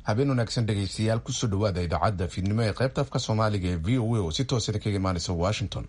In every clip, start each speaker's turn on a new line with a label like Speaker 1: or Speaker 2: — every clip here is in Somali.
Speaker 1: habeen wanaagsan dhegaystayaal kusoo dhawaada idaacadda fiidnimo ee qaybta afka soomaaliga ee v o a oo si toosada kaga imaanaysa Washington.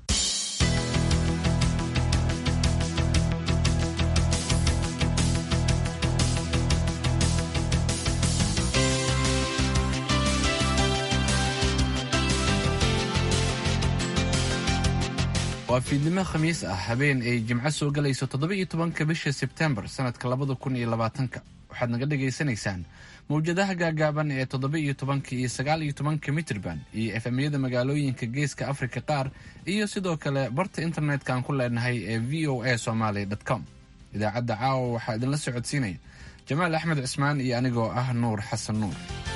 Speaker 2: waa fiidnimo khamiis ah habeen ay jimco soo galayso 17 bisha September sanadka 2020. waxaad naga dhageysanaysaan mawjadaha gaagaaban ee 17 iyo 19 mitirban iyo FM-yada magaalooyinka geeska Afrika qaar iyo sidoo kale barta internetka aan ku leenahay ee voasomali.com. idaacadda caawa waxaa idinla socodsiinaya Jamaal Axmed Cismaan iyo anigoo ah Nuur Xasan Nuur.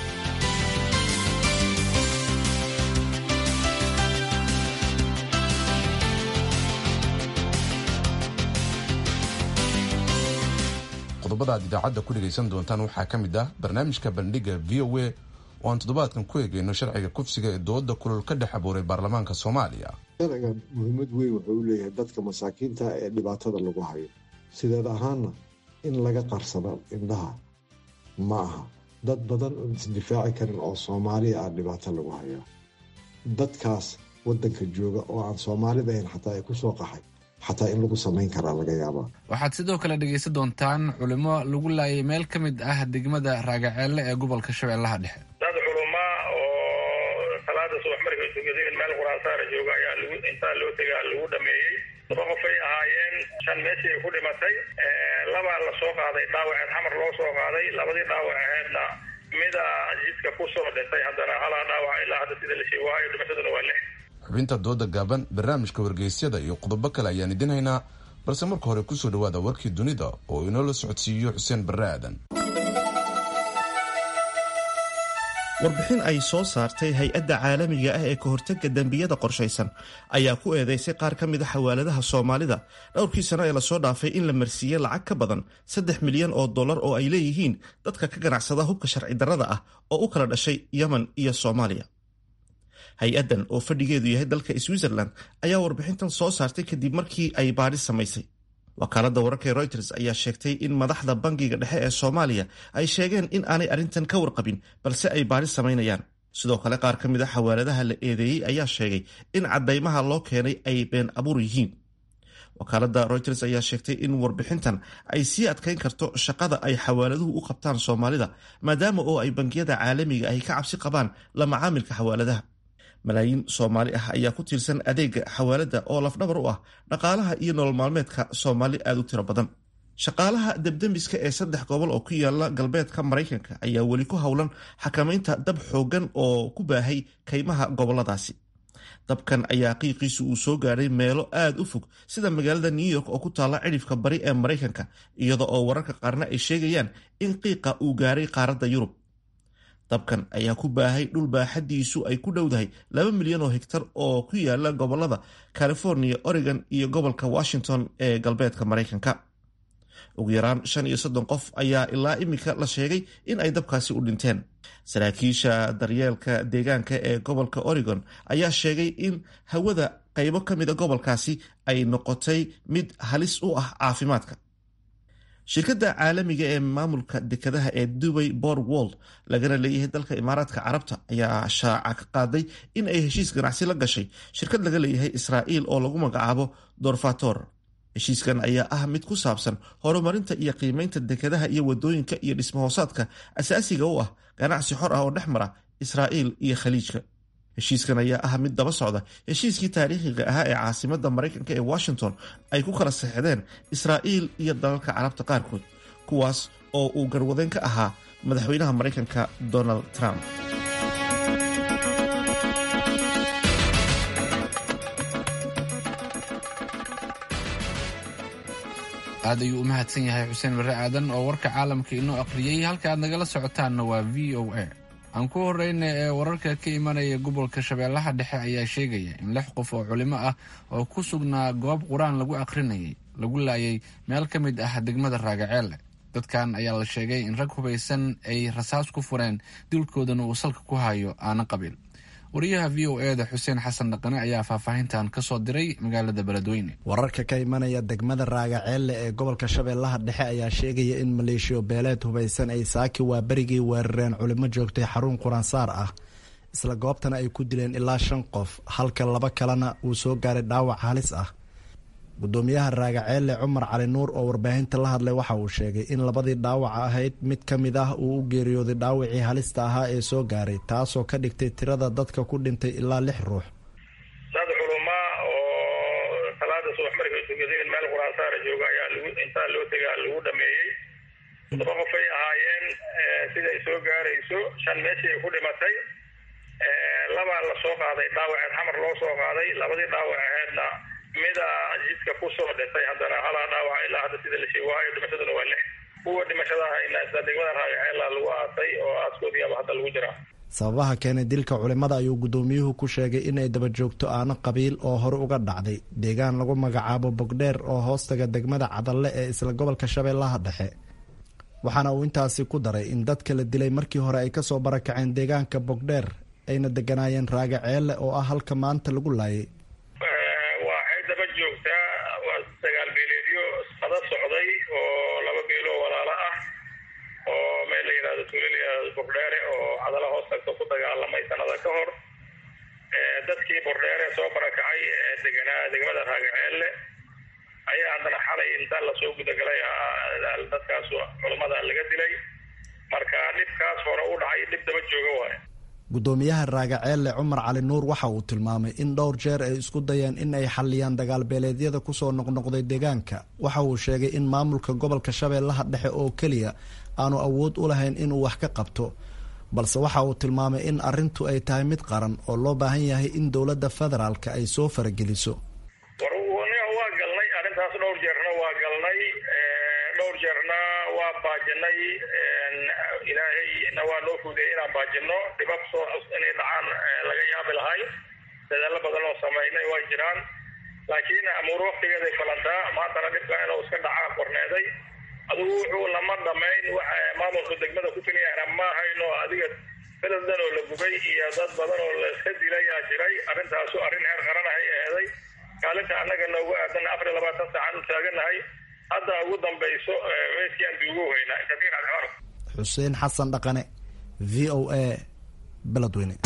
Speaker 1: qodobada aad idaacadda ku dhegaysan doontaan waxaa ka mid ah barnaamijka bandhiga VOA oo aan toddobaadkan ku eegayno sharciga kufsiga ee dooda kulul ka dhex abuuray baarlamaanka Soomaaliya.
Speaker 3: sharciga muhiimad weyn wuxuu u leeyahay dadka masaakiinta ee dhibaatada lagu hayo sideed ahaana in laga qarsado indhaha ma aha dad badan oo isdifaaci karin oo Soomaaliya ah dhibaato lagu hayo dadkaas wadanka jooga oo aan Soomaalida ahayn xataa ay ku soo qaxay xataa in lagu samayn karaa laga yaabaa.
Speaker 2: waxaad sidoo kale dhegaysan doontaan culimo lagu laayay meel ka mid ah degmada Raagaceelle ee gobolka Shabeellaha Dhexe.
Speaker 4: dad culimo oo salaada subax markay tukadeen meel quraansaar jooga ayaa inta loo tagay lagu dhameeyay. laba qof ay ahaayeen, shan meeshii ay ku dhimatay, laba la soo qaaday dhaawac xamar loo soo qaaday, labadii dhaawaceedna mid jidka ku soo dhintay, haddana hal dhaawac ilaa hadda sida la sheegay dhimashaduna waa 6.
Speaker 1: xubinta dooda gaaban, barnaamijka wargeysyada iyo qodobo kale ayaan idin haynaa, balse marka hore kusoo dhawaada warkii dunida oo inoo la socodsiiyo Xuseen Barre Aadan.
Speaker 5: warbixin ay soo saartay hay-adda caalamiga ah ee ka hortagga dembiyada qorshaysan ayaa ku eedeysay qaar ka mid a xawaaladaha Soomaalida dhowrkii sano ee lasoo dhaafay in la marsiiyey lacag ka badan $3 milyan oo ay leeyihiin dadka ka ganacsada hubka sharci darrada ah oo u kala dhashay Yemen iyo Soomaaliya. hay-addan oo fadhigeedu yahay dalka Switzerland ayaa warbixintan soo saartay kadib markii ay baadhis samaysay. wakaaladda wararka ee Reuters ayaa sheegtay in madaxda bangiga dhexe ee Soomaaliya ay sheegeen in aanay arrintan ka warqabin balse ay baadhis samaynayaan. sidoo kale qaar ka mid a xawaaladaha la eedeeyey ayaa sheegay in caddaymaha loo keenay ay been abuur yihiin. wakaaladda Reuters ayaa sheegtay in warbixintan ay sii adkayn karto shaqada ay xawaaladuhu u qabtaan Soomaalida maadaama oo ay bangiyada caalamiga ay ka cabsi qabaan la macaamilka xawaaladaha. malaayiin Soomaali ah ayaa ku tiirsan adeega xawaaladda oo lafdhabar u ah dhaqaalaha iyo nolol maalmeedka Soomaali aad u tiro badan. shaqaalaha debdemiska ee 3 gobol oo ku yaala galbeedka Mareykanka ayaa weli ku howlan xakamaynta dab xoogan oo ku baahay kaymaha goboladaasi. dabkan ayaa qiiqiisu uu soo gaadhay meelo aad u fog sida magaalada New York oo ku taala cidhifka bari ee Mareykanka, iyada oo wararka qaarna ay sheegayaan in qiiqa uu gaaray qaaradda Yurub. dabkan ayaa ku baahay dhul baaxadiisu ay ku dhowdahay 2 milyan oo hektar oo ku yaala gobolada California, Oregon iyo gobolka Washington ee galbeedka Mareykanka. ugu yaraan 35 qof ayaa ilaa imika la sheegay in ay dabkaasi u dhinteen. saraakiisha daryeelka deegaanka ee gobolka Oregon ayaa sheegay in hawada qaybo ka mid a gobolkaasi ay noqotay mid halis u ah caafimaadka. shirkadda caalamiga ee maamulka dekedaha ee Dubai Port World lagana leeyahay dalka Imaaraadka Carabta ayaa shaaca ka qaaday in ay heshiis ganacsi la gashay shirkad laga leeyahay Israa'iil oo lagu magacaabo Dorfator. heshiiskan ayaa ah mid ku saabsan horumarinta iyo qiimeynta dekedaha iyo wadooyinka iyo dhismo-hoosaadka asaasiga u ah ganacsi xor ah oo dhex mara Israa'iil iyo Khaliijka. heshiiskan ayaa ah mid daba socda heshiiskii taariikhiga ahaa ee caasimadda Mareykanka ee Washington ay ku kala saxeexdeen Israa'iil iyo dalalka Carabta qaarkood, kuwaas oo uu garwadeen ka ahaa madaxweynaha Mareykanka Donald Trump.
Speaker 2: aad ayuu u mahadsan yahay Xuseen Barre Aadan oo warka caalamka inoo aqriyay. halka aad nagala socotaanna waa VOA. aan ku horeyna ee wararka ka imanaya gobolka Shabeellaha Dhexe ayaa sheegaya in 6 qof oo culimo ah oo ku sugnaa goob quraan lagu aqrinayay lagu laayay meel ka mid ah degmada Raagaceelle. dadkan ayaa la sheegay in rag hubaysan ay rasaas ku fureen dilkoodana uu salka ku hayo aana qabiil. wariyaha v o e da xuseen xasan dhaqane ayaa faahfaahintan ka soo diray magaalada beledweyne.
Speaker 6: wararka ka imanaya degmada raagaceelle ee gobolka shabeellaha dhexe ayaa sheegaya in maleeshiyo beeleed hubaysan ay saaki waa berigii weerareen culimo joogtay xarun quraansaar ah, isla goobtana ay ku dileen ilaa 5 qof halka 2 kalena uu soo gaaray dhaawac halis ah. gudoomiyaha raagaceelle Cumar Cali Nuur oo warbaahinta la hadlay waxa uu sheegay in 2 dhaawac ahayd mid ka mid ah uu u geeriyooday dhaawacii halista ahaa ee soo gaaray, taasoo ka dhigtay tirada dadka ku dhintay ilaa 6 ruux.
Speaker 4: dad culimo oo salaada subax markay tukadeen meel quraansaar jooga ayaa intaa loo tagaa lagu dhameeyay. 7 qof ay ahaayeen sida ay soo gaarayso 5 meeshii ay ku dhimatay. 2 la soo qaaday dhaawac xamar loo soo qaaday, 2 dhaawac ahaydna mida jidka ku soo dhintay haddana hala dhaawac ilaa hadda sida la sheegay dhimashaduna waa 6. kuwa dhimashadaha ilaa degmada raagaceelle lagu aasay oo aaskoodiiba hadda lagu jira.
Speaker 6: sababaha keenay dilka culimada ayuu gudoomiyuhu ku sheegay in ay daba joogto aana qabiil oo hore uga dhacday deegaan lagu magacaabo Bogdheer oo hoostaga degmada Cadalle ee isla gobolka Shabeellaha Dhexe. waxaana uu intaasi ku daray in dadka la dilay markii hore ay kasoo barakaceen deegaanka Bogdheer ayna deganaayeen raagaceelle oo ah halka maanta lagu laayay.
Speaker 4: waxay daba joogtaa dagaal beeleedyo qada socday oo 2 beelo walaalo ah oo meel la yiraahdo tuulada Bogdheer oo Cadalle hoosta ku dagaalamay sanada ka hor. dadkii Bogdheer soo barakacay deegaanada degmada raagaceelle ayaa haddana xalay inta la soo gudagalay dadkaas culimada laga dilay. marka dhibkaas hore u dhacay dib daba jooga waay.
Speaker 6: gudoomiyaha raagaceelle Cumar Cali Nuur waxa uu tilmaamay in dhowr jeer ay isku dayeen in ay xaliyaan dagaal beeleedyada ku soo noqnoqday deegaanka. waxa uu sheegay in maamulka gobolka Shabeellaha Dhexe oo kaliya aanu awood u lahayn inuu wax ka qabto, balse waxa uu tilmaamay in arrintu ay tahay mid qaran oo loo baahan yahay in dowladda federaalka ay soo farageliso.
Speaker 4: waa galnay arrintaas dhowr jeerna waa baajinay. ilaahayna waa noo fuudiyay inaan baajino dhibab soo inay dhacaan laga yaabi lahay. dadaalo badan oo sameynay waa jiraan, laakiin amuur waqtigeeday falantaa. maantana dhibka inuu iska dhacaa qorneeday. adigu wuxuu lama dhamayn maamulka degmada ku filayana ma hayno. adiga beleddan oo la gubay iyo dad badan oo la iska dilay aa jiray. arrintaasu arrin heer qaran ahay eeday. kaalinta annaga noogu aadan 24 saacan u taaganahay. hadda ugu dambayso meeshaan duugu weynaa inta diin
Speaker 6: xuseen xasan dhaqane v o a beledweyne.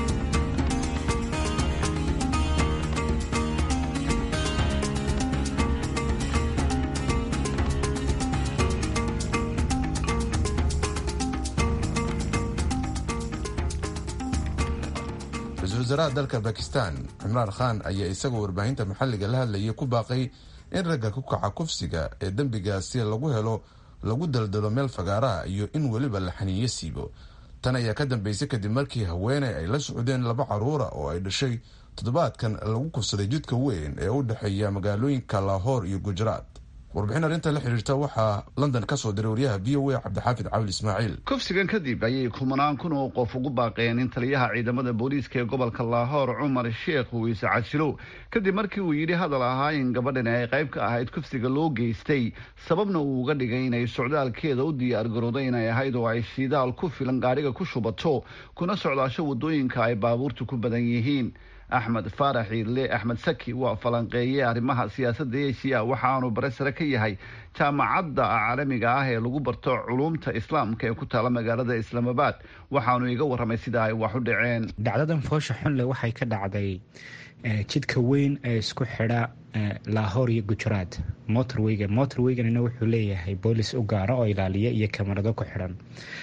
Speaker 1: ra-iisul wasaaraha dalka Bakistan Imran Khan ayaa isagoo warbaahinta maxalliga la hadlayay ku baaqay in ragga ku kaca kufsiga ee dembigaasi lagu helo lagu daldalo meel fagaaraha iyo in weliba la xaniiyo siibo. tan ayaa ka dambeysay kadib markii haweeney ay la socdeen 2 caruura oo ay dhashay toddobaadkan lagu kufsaday jidka weyn ee u dhexeeya magaalooyinka Lahore iyo Gujarat. warbixin arrinta la xiriirta waxaa London ka soo diray wariyaha VOA Cabdixaafid Cawli Ismaaciil.
Speaker 7: kufsigan kadib ayay 10,000 oo qof ugu baaqeen in taliyaha ciidamada booliiska ee gobolka Lahore Cumar Sheekh uu is casilo kadib markii uu yidhi hadal ahaa in gabadhan ay qayb ka ahayd kufsiga loo geystay, sababna uu uga dhigay inay socdaalkeeda u diyaar garooday inay ahayd oo ay shidaal ku filan gaariga ku shubato kuna socdaasho wadooyinka ay baabuurtu ku badan yihiin. axmed faarax iidle axmed saki waa falanqeeye arrimaha siyaasadda Aasiya, waxaanu bare sare ka yahay jaamacadda caalamiga ah ee lagu barto culumta islaamka ee ku taala magaalada Islaamabad. waxaanu iga warramay sida ay wax u dhaceen.
Speaker 8: dhacdadan foosha xunle waxay ka dhacday jidka weyn ee isku xidha Lahore iyo Gujarat. motorwayganina wuxuu leeyahay boolis u gaara oo ilaaliya iyo kamarado ku xidhan.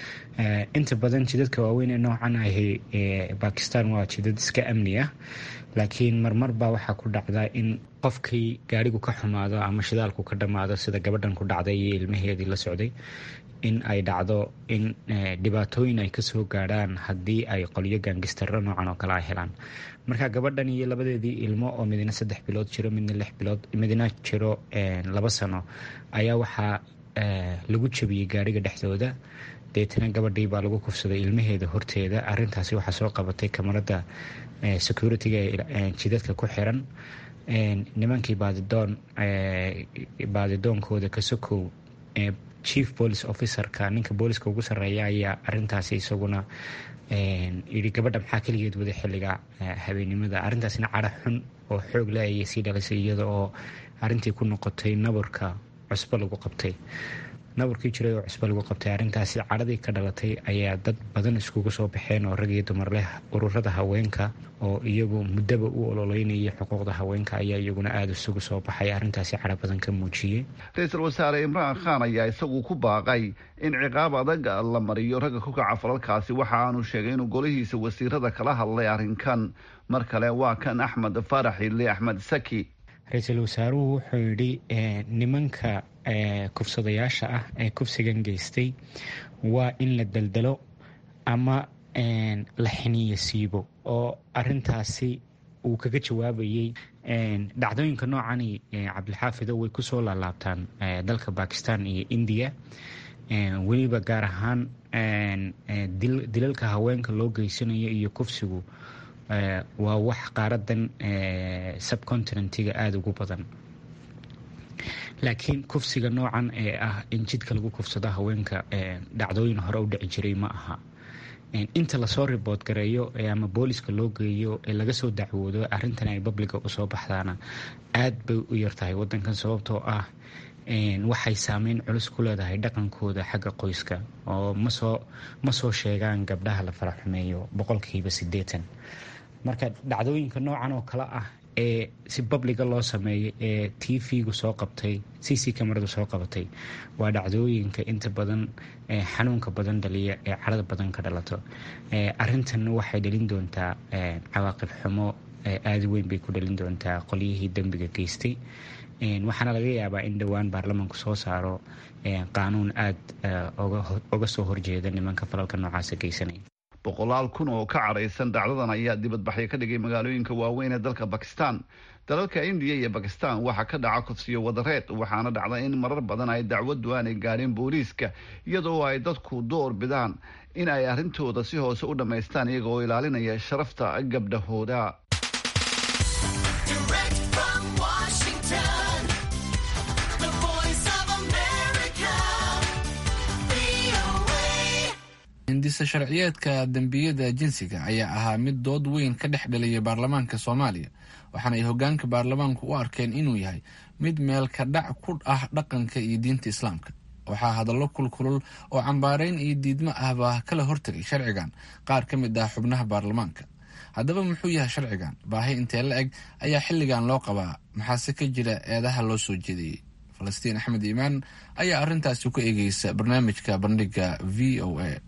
Speaker 8: inta badan jidadka waaweyn ee noocan ahi Bakistan waa jidad iska amni ah, laakiin marmar baa waxaa ku dhacda in qofkii gaarigu ka xumaado ama shidaalku ka dhammaado sida gabadhan ku dhacday iyo ilmaheedii la socday, in ay dhacdo in dhibaatooyin ay kasoo gaadhaan haddii ay qolyo gaangistaro noocan oo kale ay helaan. marka gabadhan iyo 2deedii ilmo oo midna 3 bilood jiro midna 6 bilood midna jiro 2 sano ayaa waxaa lagu jabiyey gaariga dhexdooda. deetana gabadhii baa lagu kufsaday ilmaheeda horteeda. arintaasi waxaa soo qabatay kamarada security-ga jidadka ku xiran. nimankii baadidoonkooda ka sokow chief police officerka ninka booliska ugu sarreeya ayaa arintaasi isaguna yidhi gabadha maxaa keligeed wada xilliga habeennimada. arrintaasina cara xun oo xoog le ayay sii dhalisay, iyada oo arrintii ku noqotay nabarka cusbo lagu qabtay, nabarkii jiray oo cusbo lagu qabtay. arrintaasi caradii ka dhalatay ayaa dad badan iskugu soo baxeen oo rag iyo dumar leh. ururada haweenka oo iyagu muddaba u ololeynayay xuquuqda haweenka ayaa iyaguna aada isugu soo baxay, arrintaasi cara badan ka muujiyey.
Speaker 7: ra-iisul wasaare imraan khan ayaa isagu ku baaqay in ciqaab adag la mariyo ragga ku kaca falalkaasi. waxa aanu sheegay inuu golihiisa wasiirada kala hadlay arrinkan. mar kale waa kan axmed faarax ile axmed saki.
Speaker 8: ra-iisul wasaaruhu wuxuu yidhi nimanka kufsadayaasha ah ee kufsigan geystay waa in la daldalo ama la xiniyo siibo. oo arintaasi uu kaga jawaabayey dhacdooyinka noocani cabdilxaafido way kusoo laalaabtaan dalka bakistan iyo indiya, weliba gaar ahaan dilalka haweenka loo geysanayo iyo kufsigu waa wax qaaradan subcontinentiga aada ugu badan. laakiin kufsiga noocan ee ah in jidka lagu kufsado haweenka dhacdooyin hore u dhici jiray ma aha. inta lasoo ribood gareeyo ama booliska loo geeyo ee laga soo dacwoodo arrintan ay babliga usoo baxdaana aad bay u yartahay wadankan, sababtoo ah waxay saameyn culus ku leedahay dhaqankooda xagga qoyska, oo ma soo sheegaan gabdhaha la faraxumeeyo 80%. marka dhacdooyinka noocan oo kale ah ee si babliga loo sameeyay ee tv-gu soo qabtay, cc kamaradu soo qabatay, waa dhacdooyinka inta badan xanuunka badan dhaliya ee carada badan ka dhalato. arrintan waxay dhalin doontaa cawaaqib xumo aada weyn bay ku dhalin doontaa qolyihii dembiga geystay. waxaana laga yaabaa in dhowaan baarlamaanku soo saaro qaanuun aada oga soo horjeeda nimanka falalka noocaasa geysanaya.
Speaker 7: 100,000 kun oo ka caraysan dhacdadan ayaa dibadbaxyo ka dhigay magaalooyinka waaweyn ee dalka bakistan. dalalka indiya iyo bakistan waxaa ka dhaca kufsiyo wadareed, waxaana dhacda in marar badan ay dacwadu aanay gaadhin booliiska, iyadoo ay dadku door bidaan in ay arrintooda si hoose u dhammaystaan iyaga oo ilaalinaya sharafta gabdhahooda.
Speaker 2: hindisa sharciyeedka dembiyada jinsiga ayaa ahaa mid dood weyn ka dhex dhaliyay baarlamaanka soomaaliya, waxaana ay hogaanka baarlamaanku u arkeen inuu yahay mid meel ka dhac ku ah dhaqanka iyo diinta islaamka. waxaa hadallo kulkulul oo cambaareyn iyo diidmo ahba kala hortagay sharcigan qaar ka mid ah xubnaha baarlamaanka. haddaba muxuu yahay sharcigan? baahi intee la eg ayaa xilligan loo qabaa? maxaase ka jira eedaha loo soo jeediyey? falastiin axmed iimaan ayaa arrintaasi ku eegeysa barnaamijka bandhiga v o a.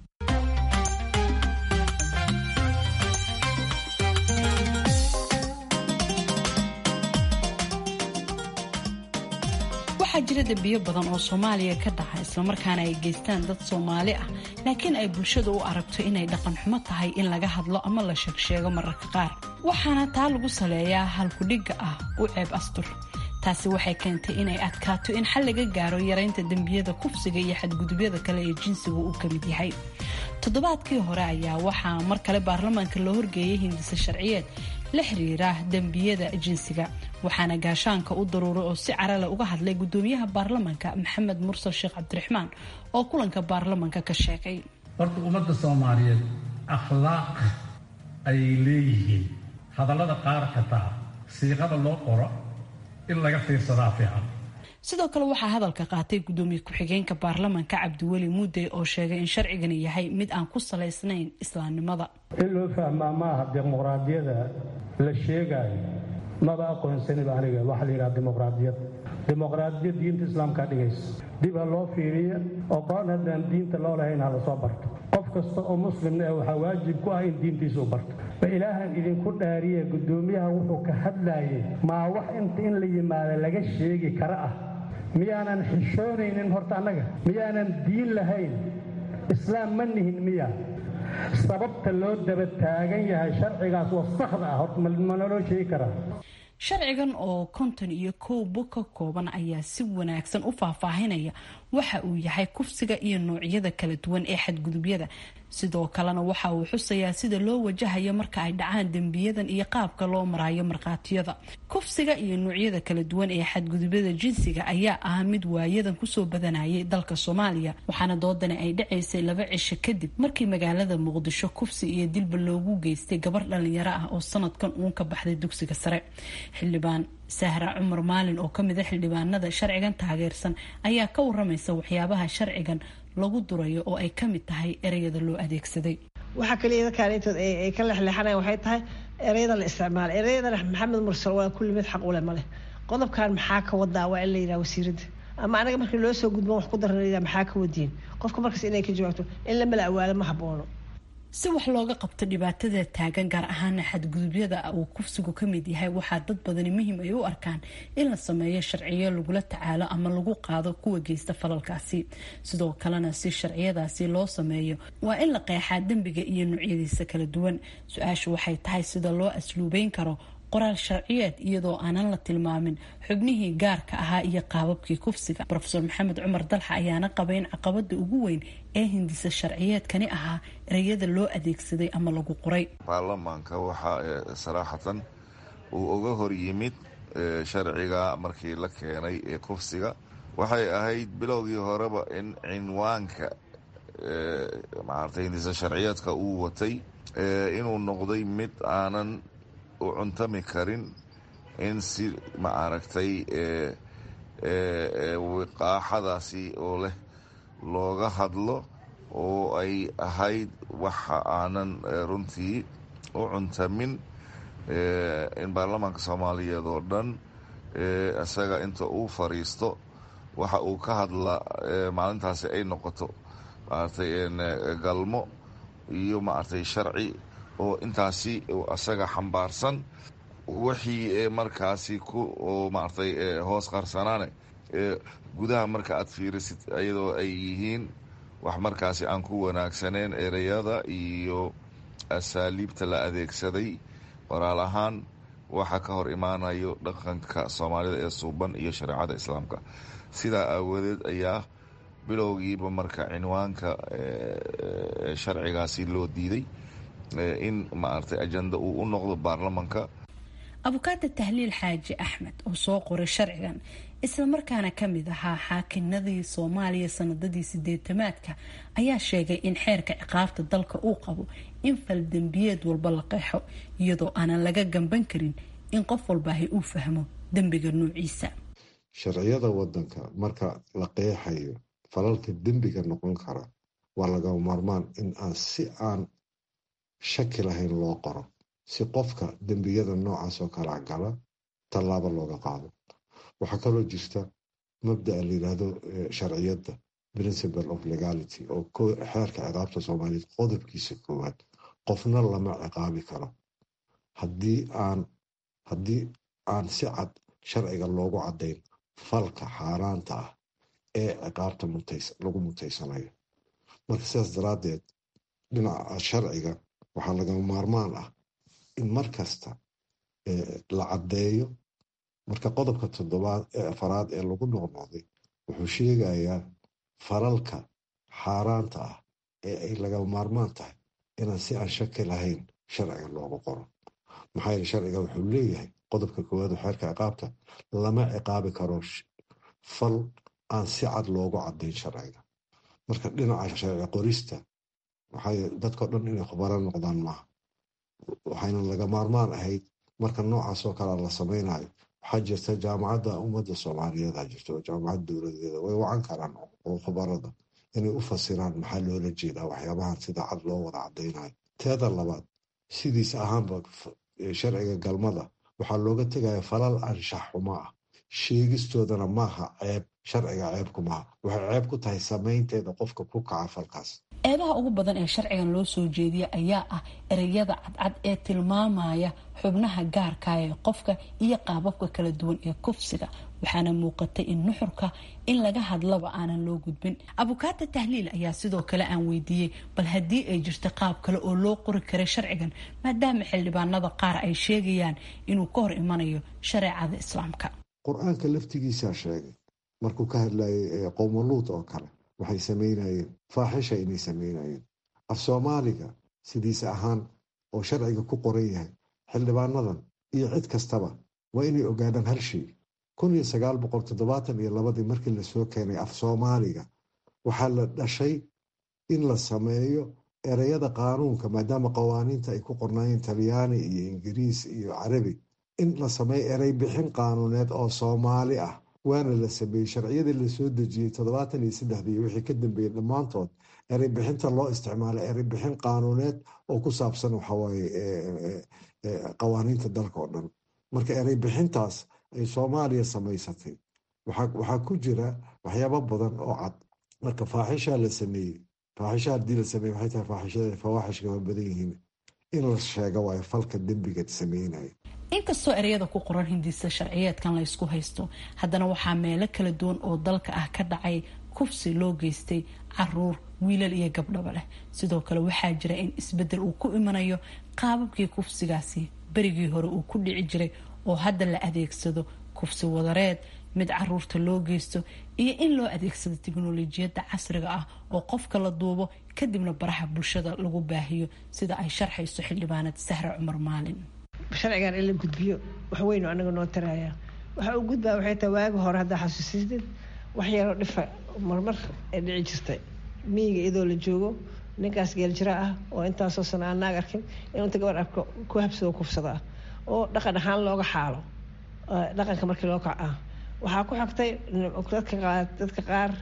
Speaker 9: waxaa jira dembiyo badan oo Soomaaliya ka dhaca islamarkaana ay geystaan dad Soomaali ah, laakiin ay bulshadu u aragto inay dhaqan xumo tahay in laga hadlo ama la sheego mararka qaar. waxaana taa lagu saleeyaa halkudhiga ah u ceeb astur. taasi waxay keentay inay adkaato in xal laga gaaro yareynta dembiyada kufsiga iyo xadgudubyada kale ee jinsigu uu ka mid yahay. toddobaadkii hore ayaa waxaa mar kale baarlamaanka loo horgeeyay hindisa sharciyeed la xiriira dembiyada jinsiga, waxaana gaashaanka u daruuray oo si carale uga hadlay gudoomiyaha baarlamaanka maxamed mursal sheekh cabdiraxmaan oo kulanka baarlamaanka ka sheegay.
Speaker 10: horta ummadda Soomaaliyeed akhlaaq ay leeyihiin, hadallada qaar xitaa siiqada loo qoro in laga fiirsadaa fiican.
Speaker 9: sidoo kale waxaa hadalka qaatay gudoomiye ku-xigeenka baarlamaanka cabdiweli muudey oo sheegay in sharcigani yahay mid aan ku salaysnayn islaamnimada.
Speaker 11: in loo fahmaa maaha dimuqraadiyada la sheegayo maba aqoonsaniba aniga waxa la yidhaha dimuqraadiyad diinta islaamka dhigaysa. dib ha loo fiiriya oo qoran haddaan diinta loo lahayn ha la soo barto. qof kasta oo muslimna ah waxaa waajib ku ah in diintiisa u barto. ba ilaahan idinku dhaariye gudoomiyaha wuxuu ka hadlayay maa wax inta in la yimaado laga sheegi kara ah. miyaanan xishoonaynin horta annaga? miyaanan diin lahayn? islaam ma nihin miya? sababta loo daba taagan yahay sharcigaas wasakhda ah horta ma naloo sheegi karaa?
Speaker 9: sharcigan oo 51 bog ka kooban ayaa si wanaagsan u faahfaahinaya waxa uu yahay kufsiga iyo noocyada kala duwan ee xadgudubyada, sidoo kalena waxa uu xusayaa sida loo wajahayo marka ay dhacaan dembiyadan iyo qaabka loo marayo markhaatiyada. kufsiga iyo noocyada kala duwan ee xadgudubyada jinsiga ayaa ah mid waayadan kusoo badanayay dalka Soomaaliya, waxaana doodani ay dhacaysay 2 cisho kadib markii magaalada Muqdisho kufsi iyo dilba loogu geystay gabar dhalinyaro ah oo sanadkan uun ka baxday dugsiga sare. xildhibaan Sahra Cumar Maalin oo kamid ah xildhibaanada sharcigan taageersan ayaa ka waramaysa waxyaabaha sharcigan lagu durayo oo ay kamid tahay ereyada loo adeegsaday.
Speaker 12: waxa kaliya dadkaantood ay ka leexleexanayaan waxay tahay ereyada la isticmaalo. ereyada Maxamed Mursal waa kulli mid xaq u leh male. qodobkan maxaa ka wadaa waa in la yiraahdo wasiirada ama anaga markii loo soo gudbo wax ku daranayda maxaa ka wadiin qofka markaas inay ka jawaabto in la mala awaalo ma haboono.
Speaker 9: si wax looga qabto dhibaatada taagan gaar ahaan xadgudubyada uu kufsigu ka mid yahay, waxaa dad badani muhiim ay u arkaan in la sameeyo sharciyo lagula tacaalo ama lagu qaado kuwa geysta falalkaasi. sidoo kalena si sharciyadaasi loo sameeyo waa in la qeexaa dembiga iyo noocyadiisa kala duwan. su-aashu waxay tahay sida loo asluubeyn karo qoraal sharciyeed iyadoo aanan la tilmaamin xubnihii gaarka ahaa iyo qaababkii kufsiga. Professor Maxamed Cumar Dalxa ayaana qaba in caqabada ugu weyn ee hindisa sharciyeedkani ahaa ereyada loo adeegsaday ama lagu qoray.
Speaker 13: baarlamaanka waxaa saraaxatan uu uga hor yimid sharciga markii la keenay ee kufsiga. waxay ahayd bilowgii horeba in cinwaanka hindisa sharciyeedka uu watay inuu noqday mid aanan u cuntami karin in si wiqaaxadaasi oo leh looga hadlo oo ay ahayd waxa aanan runtii u cuntamin in baarlamaanka soomaaliyeed oo dhan isaga inta uu fariisto waxa uu ka hadla maalintaasi ay noqoto galmo iyo sharci oo intaasi asaga xambaarsan wixii markaasi hoos qarsanaane gudaha marka aad fiirisid iyadoo ay yihiin wax markaasi aan ku wanaagsaneen ereyada iyo asaaliibta la adeegsaday waraal ahaan waxa ka hor imaanayo dhaqanka Soomaalida ee suuban iyo shareecada Islaamka. sidaa aawadeed ayaa bilowgiiba marka cinwaanka sharcigaasi loo diiday in ajanda uu u noqdo baarlamaanka.
Speaker 9: abukaata tahliil xaaji axmed oo soo qoray sharcigan isla markaana kamid ahaa xaakinadii Soomaaliya sanadadii 80-aadka ayaa sheegay in xeerka ciqaabta dalka uu qabo in fal dembiyeed walba la qeexo iyadoo aanan laga gamban karin in qof walba uu fahmo dembiga nuuciisa.
Speaker 3: sharciyada wadanka marka la qeexayo falalka dembiga noqon kara waa laga maarmaan in aan shaki lahayn loo qoro si qofka dembiyada noocaas oo kala gala tallaabo looga qaado. waxaa kaloo jirta mabda'a la yiraahdo sharciyada principle of legality oo xeerka ciqaabta Soomaaliyeed qodobkiisa koowaad qofna lama ciqaabi karo haddii aan si cad sharciga loogu cadayn falka xaaraanta ah ee ciqaabta lagu mutaysanayo. marka sidaas daraaddeed dhinaca sharciga waxaa lagama maarmaan ah in markasta la caddeeyo. marka qodobka 4aad ee lagu noqnoqday wuxuu sheegayaa falalka xaaraanta ah ee ay lagama maarmaan tahay inaan si aan shaki lahayn sharciga loogu qoro. maxaa yeele sharciga wuxuu leeyahay qodobka 1 xeerka ciqaabta lama ciqaabi karo fal aan si cad loogu caddayn sharciga. marka dhinaca sharci qorista dadka dhan inay khubaro noqdaan maaha. waxayna laga maarmaan ahayd marka noocaas oo kale la sameynayo. waxaa jirta jaamacadda ummadda Soomaaliyeed jirta oo jaamacad dowladeeda way wacan karaan oo khubarada inay u fasiraan maxaa loola jeedaa waxyaabahan sida cad loo wada cadaynayo. teeda labaad sidiis ahaanba sharciga galmada waxaa looga tegaya falal anshax xumo ah sheegistoodana maaha ceeb. sharciga ceebku maaha, waxay ceeb ku tahay samaynteeda qofka ku kaca falkaas.
Speaker 9: eedaha ugu badan ee sharcigan loo soo jeediya ayaa ah ereyada cadcad ee tilmaamaya xubnaha gaarka ee qofka iyo qaababka kala duwan ee kufsiga, waxaana muuqatay in nuxurka in laga hadlaba aanan loo gudbin. abukaata tahliil ayaa sidoo kale aan weydiiyey bal haddii ay jirto qaab kale oo loo qori karay sharcigan maadaama xildhibaanada qaar ay sheegayaan inuu ka hor imanayo shareecada islaamka.
Speaker 3: qur-aanka laftigiisaa sheegay markuu ka hadlayay qowma luut oo kale waxay samaynayeen faaxisha inay samaynayeen. af soomaaliga sidiisa ahaan oo sharciga ku qoran yahay xildhibaanadan iyo cid kastaba waa inay ogaadaan hal shay. 1972 markii lasoo keenay af soomaaliga waxaa la dhashay in la sameeyo ereyada qaanuunka, maadaama qawaaniinta ay ku qornaayeen talyaani iyo ingiriis iyo carabi, in la sameeyo erey bixin qaanuuneed oo soomaali ah. waana la sameeyey sharciyadii lasoo dejiyey 73 iyo wixii ka dambeeyey dhammaantood erey bixinta loo isticmaalay erey bixin qaanuuneed oo ku saabsan waxawaaye qawaaniinta dalka oo dhan. marka erey bixintaas ay soomaaliya samaysatay waxaa ku jira waxyaabo badan oo cad. marka faaxishaa la sameeyey, faaxisha haddii la sameeye waxay tahay faaxishada fawaaxishka waa badan yihiin in la sheego waayo falka dembiga sameynaya.
Speaker 9: inkastoo ereyada ku qoran hindisa sharciyeedkan la ysku haysto, haddana waxaa meelo kala duwan oo dalka ah ka dhacay kufsi loo geystay caruur, wiilal iyo gabdhaba leh. sidoo kale waxaa jira in isbedel uu ku imanayo qaababkii kufsigaasi berigii hore uu ku dhici jiray oo hadda la adeegsado kufsi wadareed, mid caruurta loo geysto iyo in loo adeegsado tiknolojiyadda casriga ah oo qofka la duubo kadibna baraha bulshada lagu baahiyo, sida ay sharxayso xildhibaanad Sahra Cumar Maalin.
Speaker 12: sharcigan in la gudbiyo wax weyn oo anaga noo taraya. waxa uu gudbaa waxay tahay waagi hore haddaa xasuusisdid wax yaroo dhifa marmar ee dhici jirtay miyiga iyadoo la joogo ninkaas geeljira ah oo intaasoo sana aan naag arkin inuu inta gabar arko ku habsado kufsada ah oo dhaqan ahaan looga xaalo dhaqanka markii loo kaca. waxaa ku xigtay dadka qaar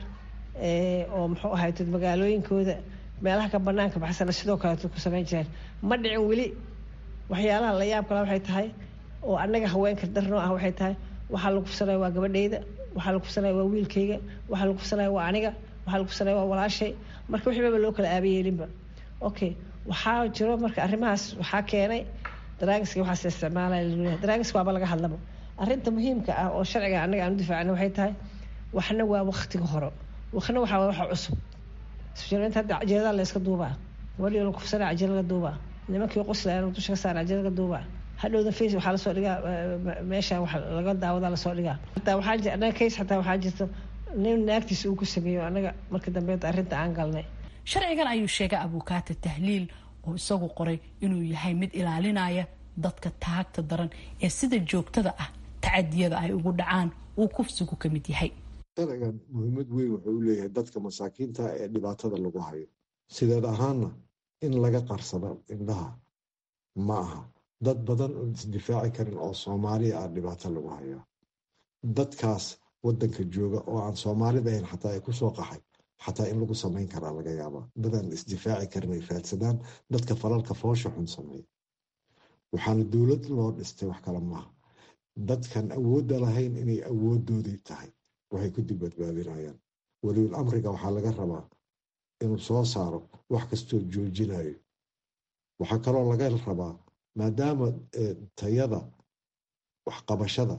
Speaker 12: oo muxuu ahayd magaalooyinkooda meelaha ka banaanka baxsana sidoo kaleeto ku samayn jireen. ma dhicin weli. waxyaalaha la yaab kale waxay tahay oo annaga haweenka darnoo ah waxay tahay waxaa la kufsanaya waa gabadhayda, waxaa la kufsanaya waa wiilkayga, waxaa la kufsanaya waa aniga, waxaa la kufsanaya waa walaashay. marka wixibaba loo kala aabayeelinba. okay, waxaa jiro marka arrimahaas waxaa keenay daraagiska waxaas la isticmaalaya. daraagiska waaba laga hadlaba. arrinta muhiimka ah oo sharciga annaga aan u difaacna waxay tahay waxna waa waqtiga hore, waxna waxaa waxa cusub. isjiranta hadda cajeelada la iska duubaa, waliba la kufsanaya cajeelada duubaa, nimankii qoslayaan dusha ka saar cajeelada duubaa, hadhowda face waxaa lasoo dhigaa meesha wax laga daawada lasoo dhigaa. hataa waxaa jira anaga case hataa waxaa jirta nin naagtiisa uu ku sameeyo anaga marka dambe arrinta aan galnay.
Speaker 9: sharcigan ayuu sheegay abukaata tahliil oo isagu qoray inuu yahay mid ilaalinaya dadka taagta daran ee sida joogtada ah tacadiyada ay ugu dhacaan uu kufsigu ka mid yahay.
Speaker 3: sharcigan muhiimad weyn wuxuu u leeyahay dadka masaakiinta ee dhibaatada lagu hayo. sideed ahaanna in laga qarsado indhaha ma aha. dad badan oo isdifaaci karin oo soomaaliya ah dhibaato lagu hayaa. dadkaas wadanka jooga oo aan soomaalida ahayn xataa ay kusoo qaxay xataa in lagu samayn karaa laga yaabaa. dadaan isdifaaci karin ay faadsadaan dadka falalka foosha xun sameeya. waxaana dowlad loo dhistay wax kale maaha. dadkan awoodda lahayn inay awooddoodii tahay waxay ku dib badbaadinayaan. waliul amriga waxaa laga rabaa inuu soo saaro wax kastoo joojinayo. waxaa kaloo laga rabaa maadaama tayada waxqabashada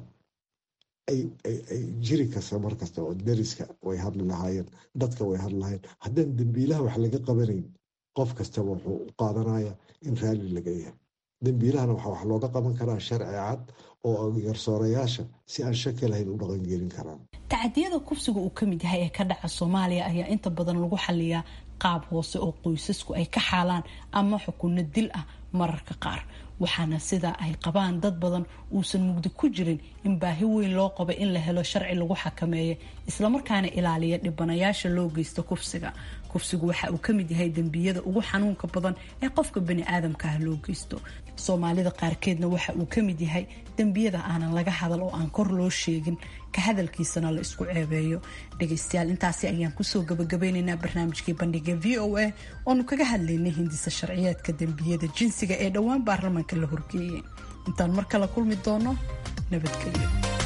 Speaker 3: ay jiri kasta mar kasta oo dariska way hadli lahaayeen, dadka way hadli lahayen. haddaan dembiilaha wax laga qabanayn qof kastaba wuxuu u qaadanaya in raalli laga yahay. dembiilahana waxaa wax looga qaban karaa sharci cad oo garsoorayaasha si aan shaki lahayn u dhaqangelin karaan.
Speaker 9: tacadiyada kufsiga uu ka mid yahay ee ka dhaca Soomaaliya ayaa inta badan lagu xaliyaa qaab hoose oo qoysasku ay ka xaalaan ama xukunno dil ah mararka qaar. waxaana sida ay qabaan dad badan uusan mugdi ku jirin in baahi weyn loo qabo in la helo sharci lagu xakameeyo isla markaana ilaaliya dhibanayaasha loo geysto kufsiga. kufsigu waxa uu ka mid yahay dembiyada ugu xanuunka badan ee qofka bani aadamka ah loo geysto. Soomaalida qaarkeedna waxa uu ka mid yahay dembiyada aanan laga hadal oo aan kor loo sheegin, ka hadalkiisana la isku ceebeeyo. dhageystayaal, intaasi ayaan kusoo gabagabeynaynaa barnaamijkii bandhiga VOA oonu kaga hadlaynay hindisa sharciyeedka dembiyada jinsiga ee dhowaan baarlamaanka la horgeeyay. intaan mar kale kulmi doono, nabadgelyo.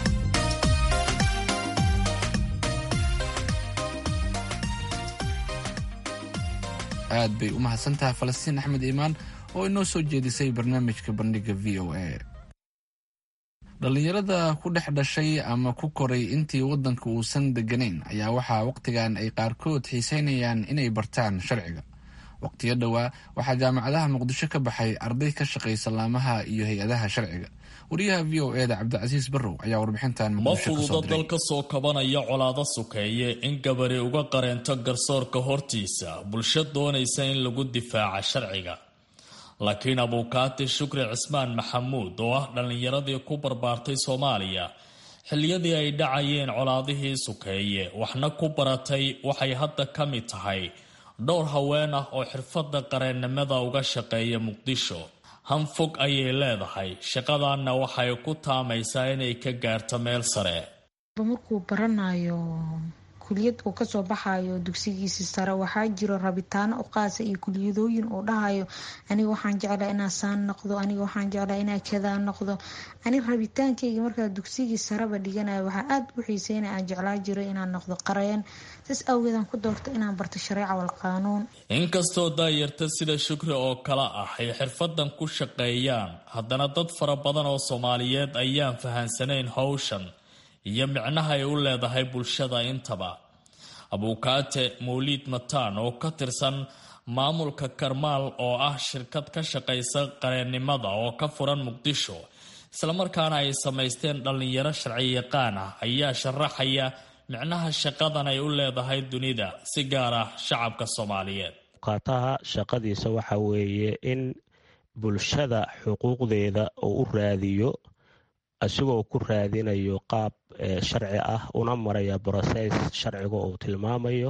Speaker 2: aad bay u mahadsantahay Falastiin Axmed Iimaan oo inoo soo jeedisay barnaamijka bandhiga VOA. dhalinyarada ku dhex dhashay ama ku koray intii wadanka uusan deganayn ayaa waxaa waqtigan ay qaarkood xiiseynayaan inay bartaan sharciga. waqtiyo dhowaa waxaa jaamacadaha Muqdisho ka baxay arday ka shaqaysa laamaha iyo hay-adaha sharciga. wariyaha v o e da cabdicasiis barrow ayaa warbixintan
Speaker 14: ma fududa dal ka soo kabanaya colaado sokeeye in gabari uga qareento garsoorka hortiisa bulsho doonaysa in lagu difaaca sharciga. laakiin abukaati shukri cismaan maxamuud oo ah dhallinyaradii ku barbaartay Soomaaliya xilliyadii ay dhacayeen colaadihii sokeeye waxna ku baratay waxay hadda ka mid tahay dhowr haween ah oo xirfadda qareennimada uga shaqeeya Muqdisho. hanfog ayay leedahay shaqadaana waxay ku taamaysaa inay ka gaarto meel sare.
Speaker 15: markuu baranayo kuliyad uu ka soo baxayo dugsigiisa sare waxaa jiro rabitaano u qaas iyo kuliyadooyin oo dhahayo aniga waxaan jeclaa inaan saan noqdo, aniga waxaan jeclaa inaan kada noqdo. ani rabitaankayga markaa dugsigiisa sareba dhiganayo waxaa aad u xiiseynaa aan jeclaa jiray inaan noqdo qareen. saas awgeed aan ku doorto inaan barto shareeca wal qaanuun.
Speaker 14: inkastoo daayarta sida Shukri oo kala ah ay xirfadan ku shaqeeyaan, haddana dad fara badan oo Soomaaliyeed ayaan fahansanayn hawshan iyo micnaha ay u leedahay bulshada intaba. abukaate Mawlid Mataan oo ka tirsan maamulka Karmaal oo ah shirkad ka shaqeysa qareennimada oo ka furan Muqdisho isla markaana ay samaysteen dhalinyaro sharci yaqaan ah ayaa sharaxaya micnaha shaqadan ay u leedahay dunida si gaar ah shacabka Soomaaliyeed.
Speaker 16: abukaataha shaqadiisa waxa weeye in bulshada xuquuqdeeda uu u raadiyo asigoo ku raadinayo qaab sharci ah una maraya process sharciga uu tilmaamayo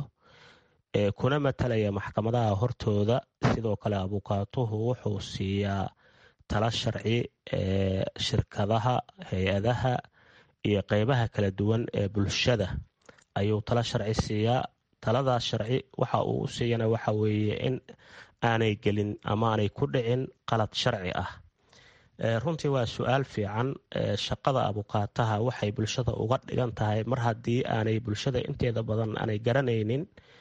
Speaker 16: kuna matalaya maxkamadaha hortooda. sidoo kale abukaatuhu wuxuu siiyaa tala sharci shirkadaha, hay-adaha iyo qeybaha kala duwan ee bulshada ayuu tala sharci siiyaa. taladaas sharci waxa uu u siiyana waxa weeye in aanay gelin ama aanay ku dhicin qalad sharci ah. runtii waa su-aal fiican. shaqada abukaataha waxay bulshada uga dhigan tahay mar haddii aanay bulshada inteeda badan aanay garanaynin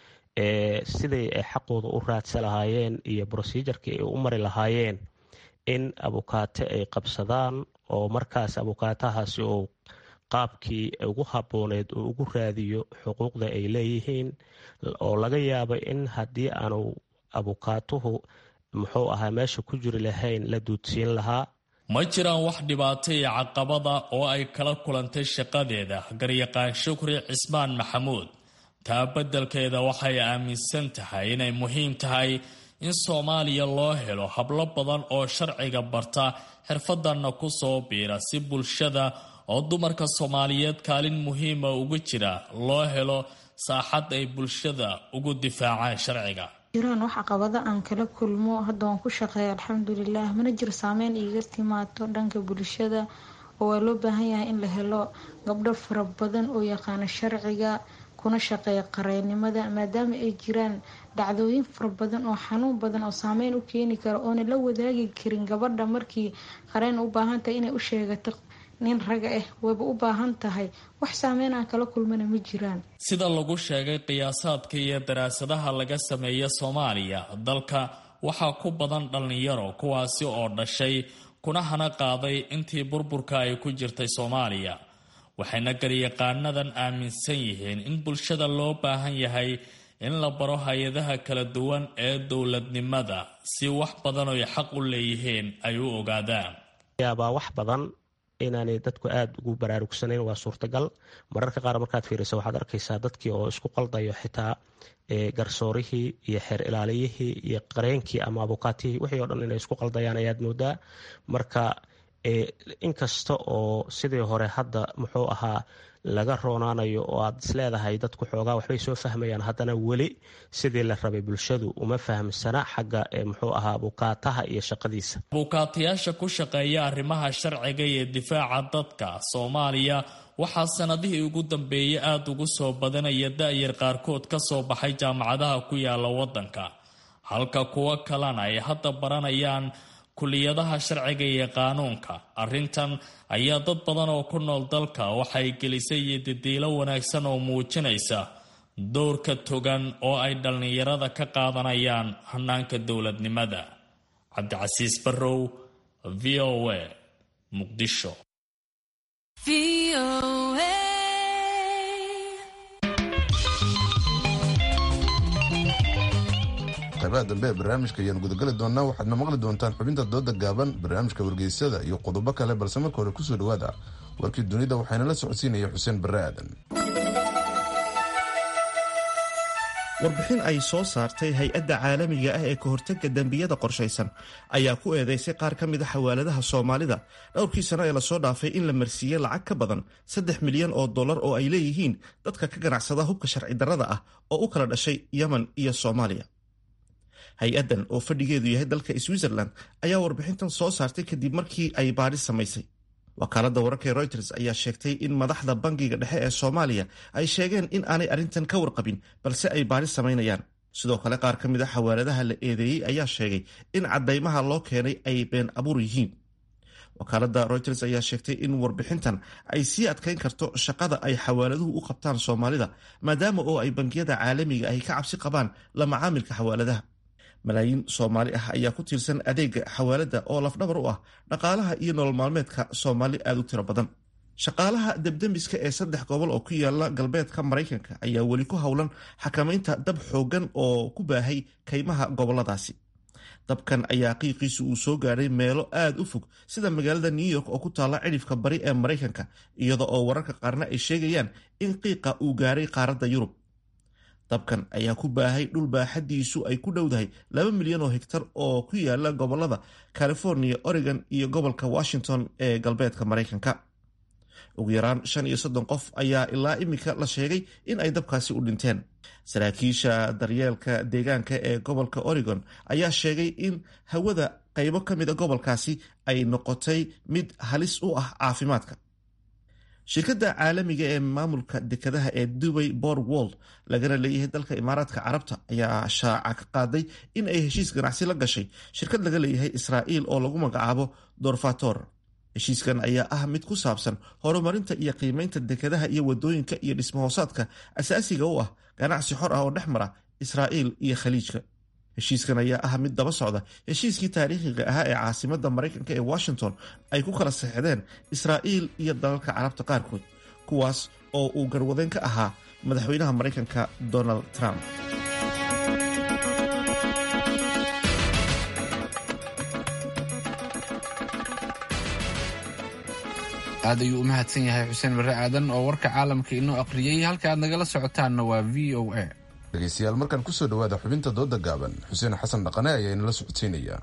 Speaker 16: siday ay xaqooda u raadsa lahaayeen iyo procedurkii ay u mari lahaayeen in abukaate ay qabsadaan oo markaas abukaatahaasi uu qaabkii ugu habbooneed uu ugu raadiyo xuquuqda ay leeyihiin oo laga yaabo in haddii aanu abukaatuhu muxuu ahaa meesha ku jiri lahayn la duudsiin lahaa.
Speaker 14: ma jiraan wax dhibaato iyo caqabada oo ay kala kulantay shaqadeeda garyaqaan Shukri Cismaan Maxamuud. taa beddelkeeda waxay aaminsan tahay inay muhiim tahay in Soomaaliya loo helo hablo badan oo sharciga barta xirfadanna ku soo biira si bulshada oo dumarka Soomaaliyeed kaalin muhiima ugu jira loo helo saaxad ay bulshada ugu difaacaan sharciga.
Speaker 15: jiraan wax caqabado aan kala kulmo hadda waan ku shaqeeya alxamdulilah. mana jiro saameyn iiga timaado dhanka bulshada oo waa loo baahan yahay in la helo gabdho fara badan oo yaqaana sharciga kuna shaqeeya qareennimada maadaama ay jiraan dhacdooyin fara badan oo xanuun badan oo saameyn u keeni kara oona la wadaagi karin gabadha markii qareen u baahan tahay inay u sheegato nin raga wayba u baahan tahay. wax saameyn aan kala kulmana ma jiraan.
Speaker 14: sida lagu sheegay qiyaasaadka iyo daraasadaha laga sameeya Soomaaliya, dalka waxaa ku badan dhalinyaro kuwaasi oo dhashay kuna hana qaaday intii burburka ay ku jirtay Soomaaliya. waxayna garyaqaanadan aaminsan yihiin in bulshada loo baahan yahay in la baro hay-adaha kala duwan ee dowladnimada si wax badan oo ay xaq u leeyihiin ay u ogaadaan.
Speaker 16: yaabaa wax badan inaanay dadku aada ugu baraarugsanayn waa suurtagal. mararka qaar markaad fiiriso waxaad arkaysaa dadkii oo isku qaldayo xitaa garsoorihii iyo xeer ilaaliyihii iyo qareenkii ama abukaatihii wixii oo dhan inay isku qaldayaan ayaad moodaa. marka inkasta oo sidii hore hadda muxuu ahaa laga roonaanayo oo aad isleedahay dadku xoogaa waxbay soo fahmayaan, haddana weli sidii la rabay bulshadu uma fahamsana xagga muxuu ahaa abukaataha iyo shaqadiisa.
Speaker 14: abukaatayaasha ku shaqeeya arrimaha sharciga iyo difaaca dadka Soomaaliya waxaa sanadihii ugu dambeeyay aada ugu soo badanaya da'yar qaarkood ka soo baxay jaamacadaha ku yaala waddanka, halka kuwo kalena ay hadda baranayaan kuliyadaha sharciga iyo qaanuunka. arrintan ayaa dad badan oo ku nool dalka waxay gelisay didiilo wanaagsan oo muujinaysa doorka togan oo ay dhalinyarada ka qaadanayaan hanaanka dowladnimada. Cabdicasiis Barrow, VOA, Muqdisho.
Speaker 1: qaybaha dambe ee barnaamijka ayaan gudagali doonaa. waxaadna maqli doontaan xubinta dooda gaaban, barnaamijka wargeysada iyo qodobo kale, balse marka hore kusoo dhawaada warkii dunida. waxaana la socodsiinaya xuseen barre aadan.
Speaker 5: warbixin ay soo saartay hay-adda caalamiga ah ee ka hortagga dembiyada qorshaysan ayaa ku eedeysay qaar ka mid a xawaaladaha soomaalida dhowrkii sano ee lasoo dhaafay in la marsiiyey lacag ka badan $3 milyan oo ay leeyihiin dadka ka ganacsada hubka sharci darrada ah oo u kala dhashay yemen iyo soomaaliya. hay-addan oo fadhigeedu yahay dalka switzerland ayaa warbixintan soo saartay kadib markii ay baadhis samaysay. wakaaladda wararka ee Reuters ayaa sheegtay in madaxda bangiga dhexe ee Soomaaliya ay sheegeen in aanay arrintan ka warqabin balse ay baadhis samaynayaan. sidoo kale qaar ka mid a xawaaladaha la eedeeyey ayaa sheegay in caddaymaha loo keenay ay been abuur yihiin. wakaaladda Reuters ayaa sheegtay in warbixintan ay sii adkayn karto shaqada ay xawaaladuhu u qabtaan Soomaalida maadaama oo ay bangiyada caalamiga ay ka cabsi qabaan la macaamilka xawaaladaha. malaayiin Soomaali ah ayaa ku tiirsan adeega xawaalada oo lafdhabar u ah dhaqaalaha iyo nolol maalmeedka Soomaali aad u tiro badan. shaqaalaha debdemiska ee 3 gobol oo ku yaala galbeedka Mareykanka ayaa weli ku howlan xakamaynta dab xoogan oo ku baahay kaymaha goboladaasi. dabkan ayaa qiiqiisu uu soo gaaray meelo aad u fog sida magaalada New York oo ku taala cidhifka bari ee Mareykanka, iyada oo wararka qaarna ay sheegayaan in qiiqa uu gaaray qaaradda Yurub. dabkan ayaa ku baahay dhul baaxadiisu ay ku dhowdahay 2 milyan oo hektar oo ku yaala gobolada California, Oregon iyo gobolka Washington ee galbeedka Mareykanka. ugu yaraan 35 qof ayaa ilaa imika la sheegay in ay dabkaasi u dhinteen. saraakiisha daryeelka deegaanka ee gobolka Oregon ayaa sheegay in hawada qaybo ka mid a gobolkaasi ay noqotay mid halis u ah caafimaadka. shirkadda caalamiga ee maamulka dekedaha ee Dubai Port World lagana leeyahay dalka Imaaraadka Carabta ayaa shaaca ka qaaday in ay heshiis ganacsi la gashay shirkad laga leeyahay Israa'iil oo lagu magacaabo Dorfator. heshiiskan ayaa ah mid ku saabsan horumarinta iyo qiimeynta dekedaha iyo wadooyinka iyo dhismo-hoosaadka asaasiga u ah ganacsi xor ah oo dhex mara Israa'iil iyo Khaliijka. heshiiskan ayaa ah mid daba socda heshiiskii taariikhiga ahaa ee caasimadda Mareykanka ee Washington ay ku kala saxeexdeen Israa'iil iyo dalalka Carabta qaarkood, kuwaas oo uu garwadeen ka ahaa madaxweynaha Mareykanka Donald Trump.
Speaker 2: aad ayuu u mahadsan yahay xuseen barre aadan oo warka caalamka inoo aqriyey. halka aad nagala socotaanna waa VOA.
Speaker 1: dhegeystayaal, markaan kusoo dhawaada xubinta dooda gaaban, xuseen xasan dhaqane ayaa inala socodsiinaya.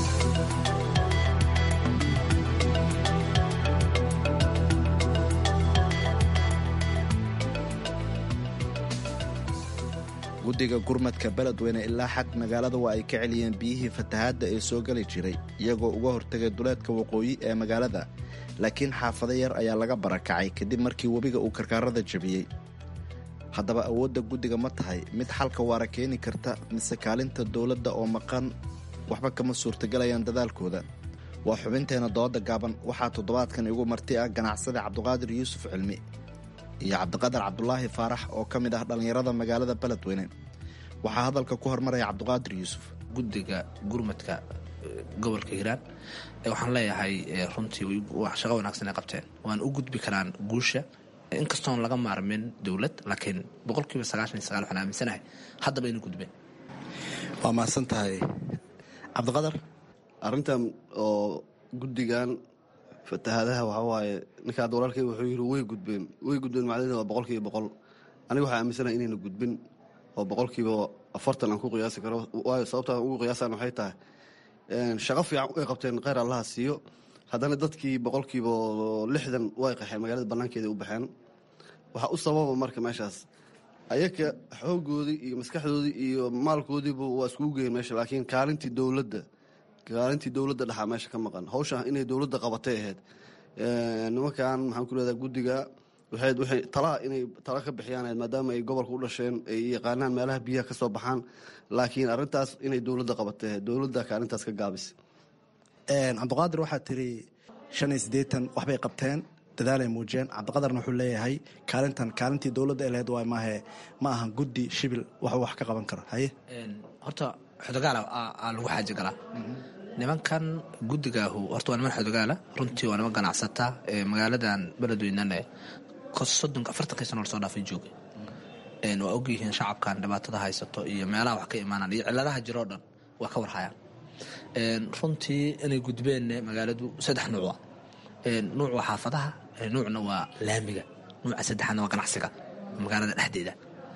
Speaker 6: guddiga gurmadka beledweyne ilaa xad magaalada waa ay ka celiyeen biyihii fatahaadda ee soo geli jiray iyagoo uga hortegay duleedka waqooyi ee magaalada, laakiin xaafado yar ayaa laga barakacay kadib markii webiga uu karkaarada jabiyey. haddaba awoodda guddiga ma tahay mid xalka waara keeni karta mise kaalinta dowladda oo maqan waxba kama suurtagelayaan dadaalkooda? waa xubinteena dooda gaaban. waxaa toddobaadkan igu marti ah ganacsade cabdiqaadir yuusuf cilmi iyo cabdiqadar cabdulaahi faarax oo ka mid ah dhallinyarada magaalada beledweyne. waxaa hadalka ku hormaraya cabdiqaadir yuusuf.
Speaker 17: guddiga gurmadka gobolka hiiraan waxaan leeyahay runtii shaqo wanaagsan ay qabteen, waan u gudbi karaan guusha inkastoon laga maarmin dowlad, laakiin 99% waxaan aaminsanahay haddaba inay gudbeen.
Speaker 6: waa mahadsan tahay cabdiqadar.
Speaker 18: arrintan oo guddigan fatahaadaha waxaa waaye ninka hadda walaalkay wuxuu yidhi way gudbeen macdada waa 100%. aniga waxaa aaminsanahay inayna gudbin oo 40% aan ku qiyaasi karo. waayo sababta ugu qiyaasaan waxay tahay shaqo fiican ay qabteen, kheyr allaha siiyo. haddana dadkii 60% way qaxeen, magaalada bannaankeeda u baxeen. waxaa u sababa marka meeshaas ayaga xoogoodii iyo maskaxdoodii iyo maalkoodiiba waa iskugu geeyeen meesha, laakiin kaalintii dowladda dhaxaa meesha ka maqan. hawsha inay dowladda qabatay ahayd. nimankan maxaan ku leedahay guddiga waxay inay tala ka bixiyaan maadaama ay gobolka u dhasheen, ay yaqaanaan meelaha biyaha ka soo baxaan, laakiin arrintaas inay dowladda qabatay ahayd. dowladda kaalintaas ka gaabisay.
Speaker 6: cabdiqaadir waxaa tiri 85 waxbay qabteen, dadaalay muujiyeen. cabdiqadarna wuxuu leeyahay kaalintii dowladda ee lahayd waay maahe ma ahan guddi shibil wax ka qaban karo. haye
Speaker 17: horta xodogaala lagu xaaji galaa. nimankan guddigaahu horta waa niman xodogaala, runtii waa niman ganacsata magaaladan beledweynana 40 sano lasoo dhaafay joogay. waa ogyihiin shacabkan dhibaatada haysato iyo meelaha wax ka imaanaan iyo ciladaha jiroo dhan waa ka warhayaan. Runtii inay gudbeen magaaladu 3 nuuc nuuc waa xaafadaha, nuucna waa laamiga, nuuca saddexaadna waa ganacsiga magaalada dhexdeeda.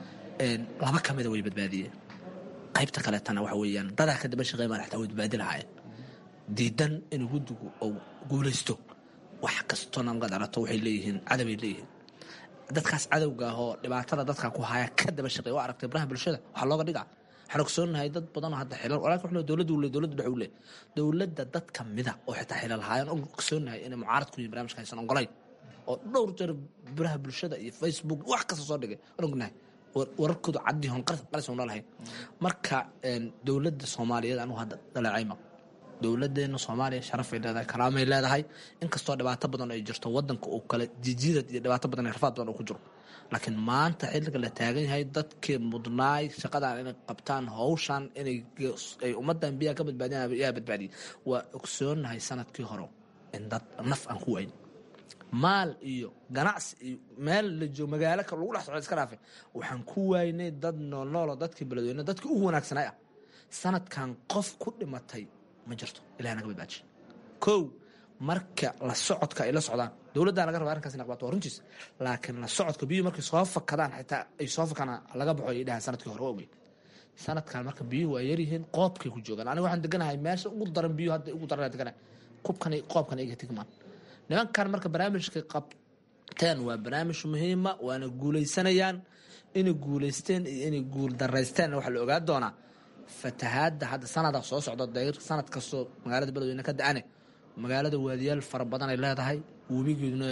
Speaker 17: Laba ka mida way badbaadiyeen, qaybta kaleetana waxa weeyaan dadaa ka daba shaqeey madaxta way badbaadi lahaayeen. diidan in guddigu uu guulaysto wax kastoona magaad aragto waxay leeyihiin cadaway leeyihiin. dadkaas cadowga ahoo dhibaatada dadka ku haya ka daba shaqeey oo aragtay baraha bulshada waxaa looga dhigaa. waxaan ogsoonahay dad badanoo hadda xilal walaalka wuxuu dowladdu dhex u leh dowladda dad ka mida oo xitaa xilal haayaan oo ogsoonahay inay mucaarad ku yihiin barnaamijka haysan ogolayn oo dhowr jeer baraha bulshada iyo Facebook wax kasta soo dhigay aan ognahay wararkoodu caddi hoon qalis oo noolahay. marka dowladda Soomaaliyeed anu hadda dalaacayma dowladeena Soomaaliya sharaf ay leedahay, karaamay leedahay, inkastoo dhibaato badan ay jirto wadanka oo kale jijiidad iyo dhibaato badan iyo rafaad badan oo ku jiro. laakiin maanta xilliga la taagan yahay dadkii mudnaay shaqadan inay qabtaan hawshan inay ummadan biyaha ka badbaadiyaan ayaa badbaadiyay. waa ogsoonahay sanadkii hore in dad naf aan ku wayn maal iyo ganacsi iyo meel la joogo magaalo ka lagu dhex socdo iska dhaafay waxaan ku waynay dad nool dadkii beledweyne dadkii ugu wanaagsanaa sanadkan qof ku dhimatay ma jirto ilaahay naga badbaaji. kow marka la socodka ay la socdaan dowladda laga rabo arrinkaas inay qabato runtiis, laakiin la socodka biyo markay soo fakadaan xitaa ay soo fakana laga baxo ay dhahan sanadkii hore oogay. sanadkan marka biyo waa yar yihiin qoobkay ku joogaan. aniga waxaan deganahay meesha ugu daran biyo hadda ugu daran deganahay qoobkan iga tigmaan. nimankan marka barnaamijka qabteen waa barnaamij muhiima waana guulaysanayaan. inay guulaysteen iyo inay guul daraysteen waxa la ogaa doonaa fatahaadda hadda sanada soo socda dayr sanad kastoo magaalada beledweyne ka da-ane magaalada waadiyaal fara badan ay leedahay, webigeeduna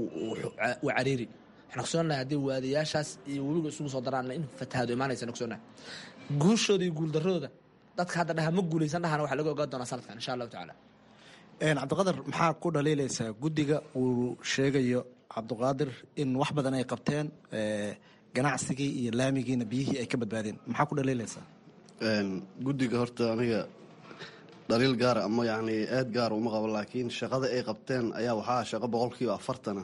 Speaker 17: waa cariiri. waxaan ogsoonahay haddii waadiyaashaas iyo webiga isugu soo daraan in fatahaado imaanaysan ogsoonahay. guushooda iyo guuldarradooda dadka hadda dhaha ma guulaysan dhahana waxaa laga ogaa doonaa sanadkan insha allahu tacaala.
Speaker 6: cabdiqaadir maxaa ku dhaliilaysaa guddiga uu sheegayo cabdiqaadir in wax badan ay qabteen ganacsigii iyo laamigiina biyihii ay ka badbaadeen, maxaa ku dhaliilaysaa?
Speaker 18: guddiga horta aniga dhaliil gaara ama yani aad gaara uma qabo, laakiin shaqada ay qabteen ayaa waxaa shaqo 40%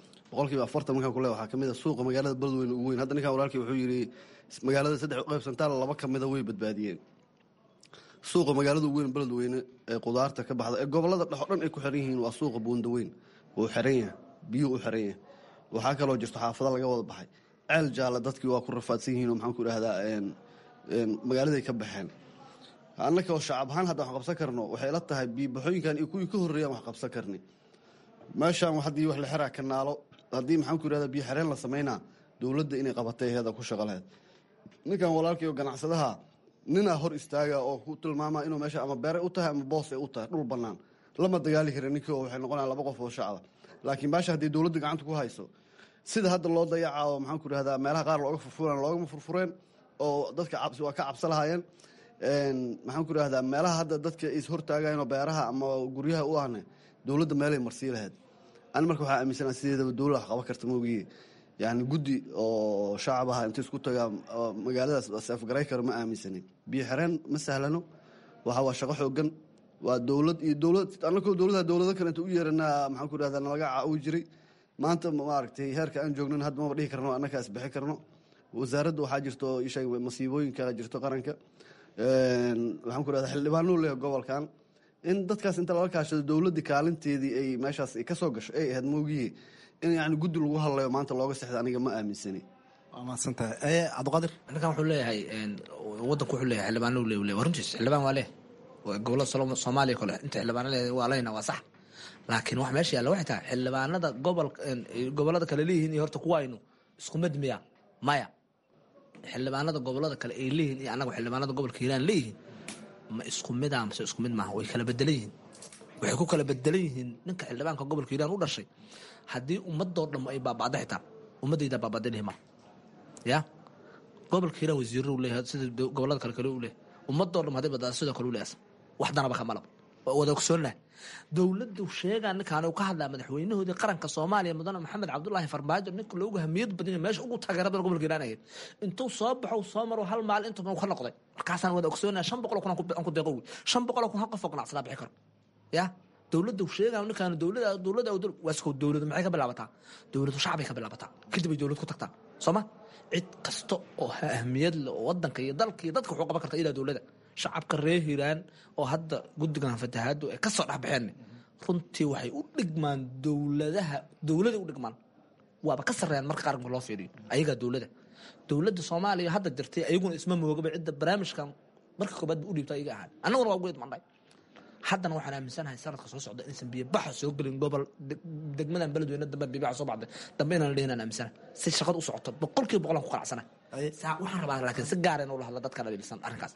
Speaker 18: 40% markaan ku leeyahay waxaa kamid ah suuqa magaalada beledweyne ugu weyn. hadda ninkan walaalkii wuxuu yidhi magaalada 3 u qaybsantaan 2 ka mida way badbaadiyeen. suuqa magaalada ugu weyn beledweyne ee qudaarta ka baxda ee gobolada dhex oo dhan ay ku xiran yihiin waa suuqa buundaweyn oo xiran yahay, biyo u xiran yahay. waxaa kaloo jirto xaafado laga wada baxay ceel jaalla dadkii waa ku rafaadsan yihiin oo maxaan ku idhahdaa magaaladay ka baxeen. annaka oo shacab ahaan hadda wax qabsan karno waxay la tahay biibaxooyinkan iyo kuwii ka horreeyaan wax qabsan karni. meeshaan haddii wax la xiraa kanaalo haddii maxaan ku idhahdaa biyo xireen la samaynaa dowladda inay qabatay heeda ku shaqo lahayd. ninkan walaalkii oo ganacsadaha ninaa hor istaaga oo ku tilmaamaa inuu meesha ama beeray u tahay ama boos ay u tahay dhul bannaan lama dagaali kara ninkii oo waxay noqonayaan 2 qof oo shacaba. laakiin meesha haddii dowladda gacanta ku hayso sida hadda loo dayaca oo maxaan ku idhahdaa meelaha qaar looga furfuraan loogama furfureen oo dadka cabsi waa ka cabsa lahaayeen. maxaan ku idhahdaa meelaha hadda dadka is hortaagayeen oo beeraha ama guryaha u ahne dowladda meelay marsii lahayd. ani marka waxaa aaminsanaa sideedaba dowladda wax qaban karta moogiye yani guddi oo shacab aha inta isku tagaa magaaladaas seefgaray karo ma aaminsanin. biyo xireen ma sahlano, waa shaqo xoogan, waa dowlad iyo dowlad annakoo dowlado kale inta u yeeranaa maxaan ku idhahdaa nalaga caawi jiray. maanta maaragtay heerka aan joognan hadda maba dhihi karno annaka isbixi karno. wasaaradda waxaa jirto isheeg masiibooyinka jirto qaranka, waxaan ku idhahdaa xildhibaanuu leeyahay gobolkan in dadkaas inta lala kaashado dowladda kaalinteedii ay meeshaas ka soo gasho ay ahayd moogiye in yani guddi lagu hadlayo maanta looga sexda aniga ma aaminsani.
Speaker 6: waa mahadsantahay cabdiqaadir.
Speaker 17: ninkan wuxuu leeyahay wadanku wuxuu leeyahay xildhibaano leeyahay runtiis xildhibaan waa leh gobolada Soomaaliya kale inta xildhibaan leeyahay waa leeyna waa sax, laakiin wax meesha yaalla waxay tahay xildhibaanada gobolada kale leeyihiin iyo horta kuwa aynu isku mid miya maya. xildhibaanada gobolada kale ay leeyihiin iyo anagu xildhibaanada gobolka Hiiraan leeyihiin ma isku mid ah mise isku mid maaha, way kala bedelan yihiin. waxay ku kala bedelan yihiin ninka xildhibaanka gobolka Hiiraan u dhashay haddii ummadoo dhan ay baaba'da xitaa ummadayda baaba'danihima ya gobolka Hiiraan wasiirro u leeyahay sida gobolada kale u leeyahay ummadoo dhan haday badaa sidoo kale u leeyahay wax danaba ka malab wada ogsoonahay. dowladdu sheegaa ninkaan uu ka hadlaa madaxweynahoodii qaranka Soomaaliya mudane Maxamed Cabdullaahi Farmaajo ninka loogu hamiyad badan meesha ugu taageerada gobolka Hiiraan ahayd intuu soo baxo soo maro hal maal intuu ka noqday markaasaan wada ogsoonahay 500 kun aan ku deeqo 500 kun qof oo ganacsadaa bixi karo ya. dowladdu sheegaa ninkaan dowladda waasku dowladdu maxay ka bilaabataa? dowladdu shacbi ka bilaabataa kadib ay dowlad ku tagtaa sooma cid kasta oo ahmiyad leh oo wadanka iyo dalka iyo dadka wuxuu qaban karta ilaa dowladda shacabka reer hiiraan oo hadda guddigan fatahaadu ay ka soo dhexbaxeen runtii waxay u dhigmaan dowlada u dhigmaan waaba ka sarreeyaan marka qaranka loo fiiriyo ayagaa dowladda soomaaliya hadda jirtay ayaguna isma moogaba cidda barnaamijkan marka koobaad ba u dhiibta ayaga ahaan annaguna waa ugu idmandhay haddana waxaan aaminsanahay sanadka soo socda inaysan biyo baxa soo gelin gobol degmadan beledweyne dambe biyo baxa soo baxday dambe inaan la dhihin aaminsanahay si shaqada u socoto 100% aan ku qanacsanahay waxaan rabaa laakiin si gaar ah in ula hadla dadka dhaliilsan arrinkaas